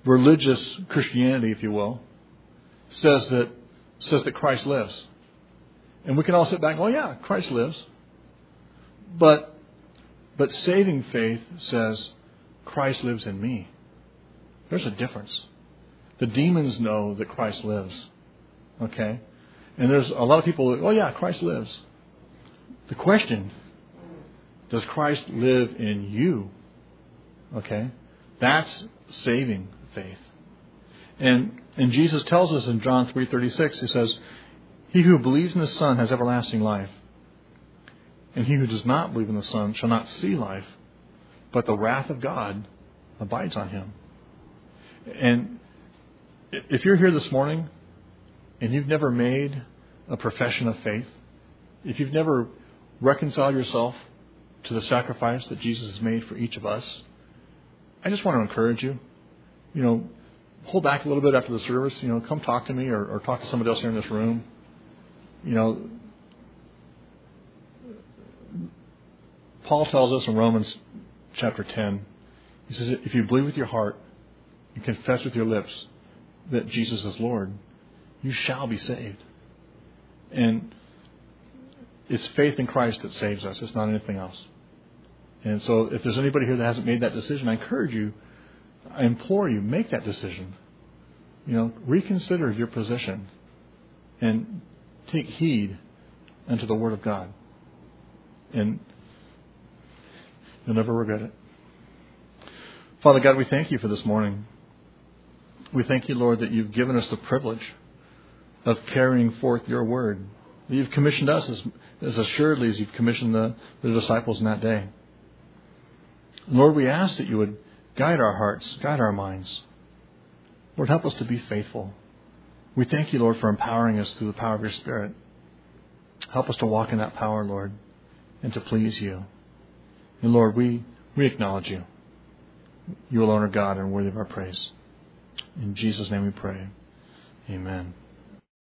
religious Christianity, if you will, says that says that Christ lives. And we can all sit back and go, oh, yeah, Christ lives. But but saving faith says Christ lives in me. There's a difference. The demons know that Christ lives. Okay? And there's a lot of people that, oh yeah, Christ lives. The question, does Christ live in you? Okay? That's saving faith. And and Jesus tells us in John three thirty-six, he says, he who believes in the Son has everlasting life. And he who does not believe in the Son shall not see life, but the wrath of God abides on him. And if you're here this morning and you've never made a profession of faith, if you've never reconciled yourself to the sacrifice that Jesus has made for each of us, I just want to encourage you, you know, hold back a little bit after the service, you know, come talk to me or, or talk to somebody else here in this room. You know, Paul tells us in Romans chapter ten, he says, if you believe with your heart and confess with your lips that Jesus is Lord, you shall be saved. And it's faith in Christ that saves us. It's not anything else. And so if there's anybody here that hasn't made that decision, I encourage you, I implore you, make that decision. You know, reconsider your position and take heed unto the Word of God. And you'll never regret it. Father God, we thank you for this morning. We thank you, Lord, that you've given us the privilege of carrying forth your word. You've commissioned us as, as assuredly as you've commissioned the, the disciples in that day. Lord, we ask that you would guide our hearts, guide our minds. Lord, help us to be faithful. We thank you, Lord, for empowering us through the power of your Spirit. Help us to walk in that power, Lord, and to please you. And Lord, we, we acknowledge you. You alone are God and worthy of our praise. In Jesus' name we pray. Amen.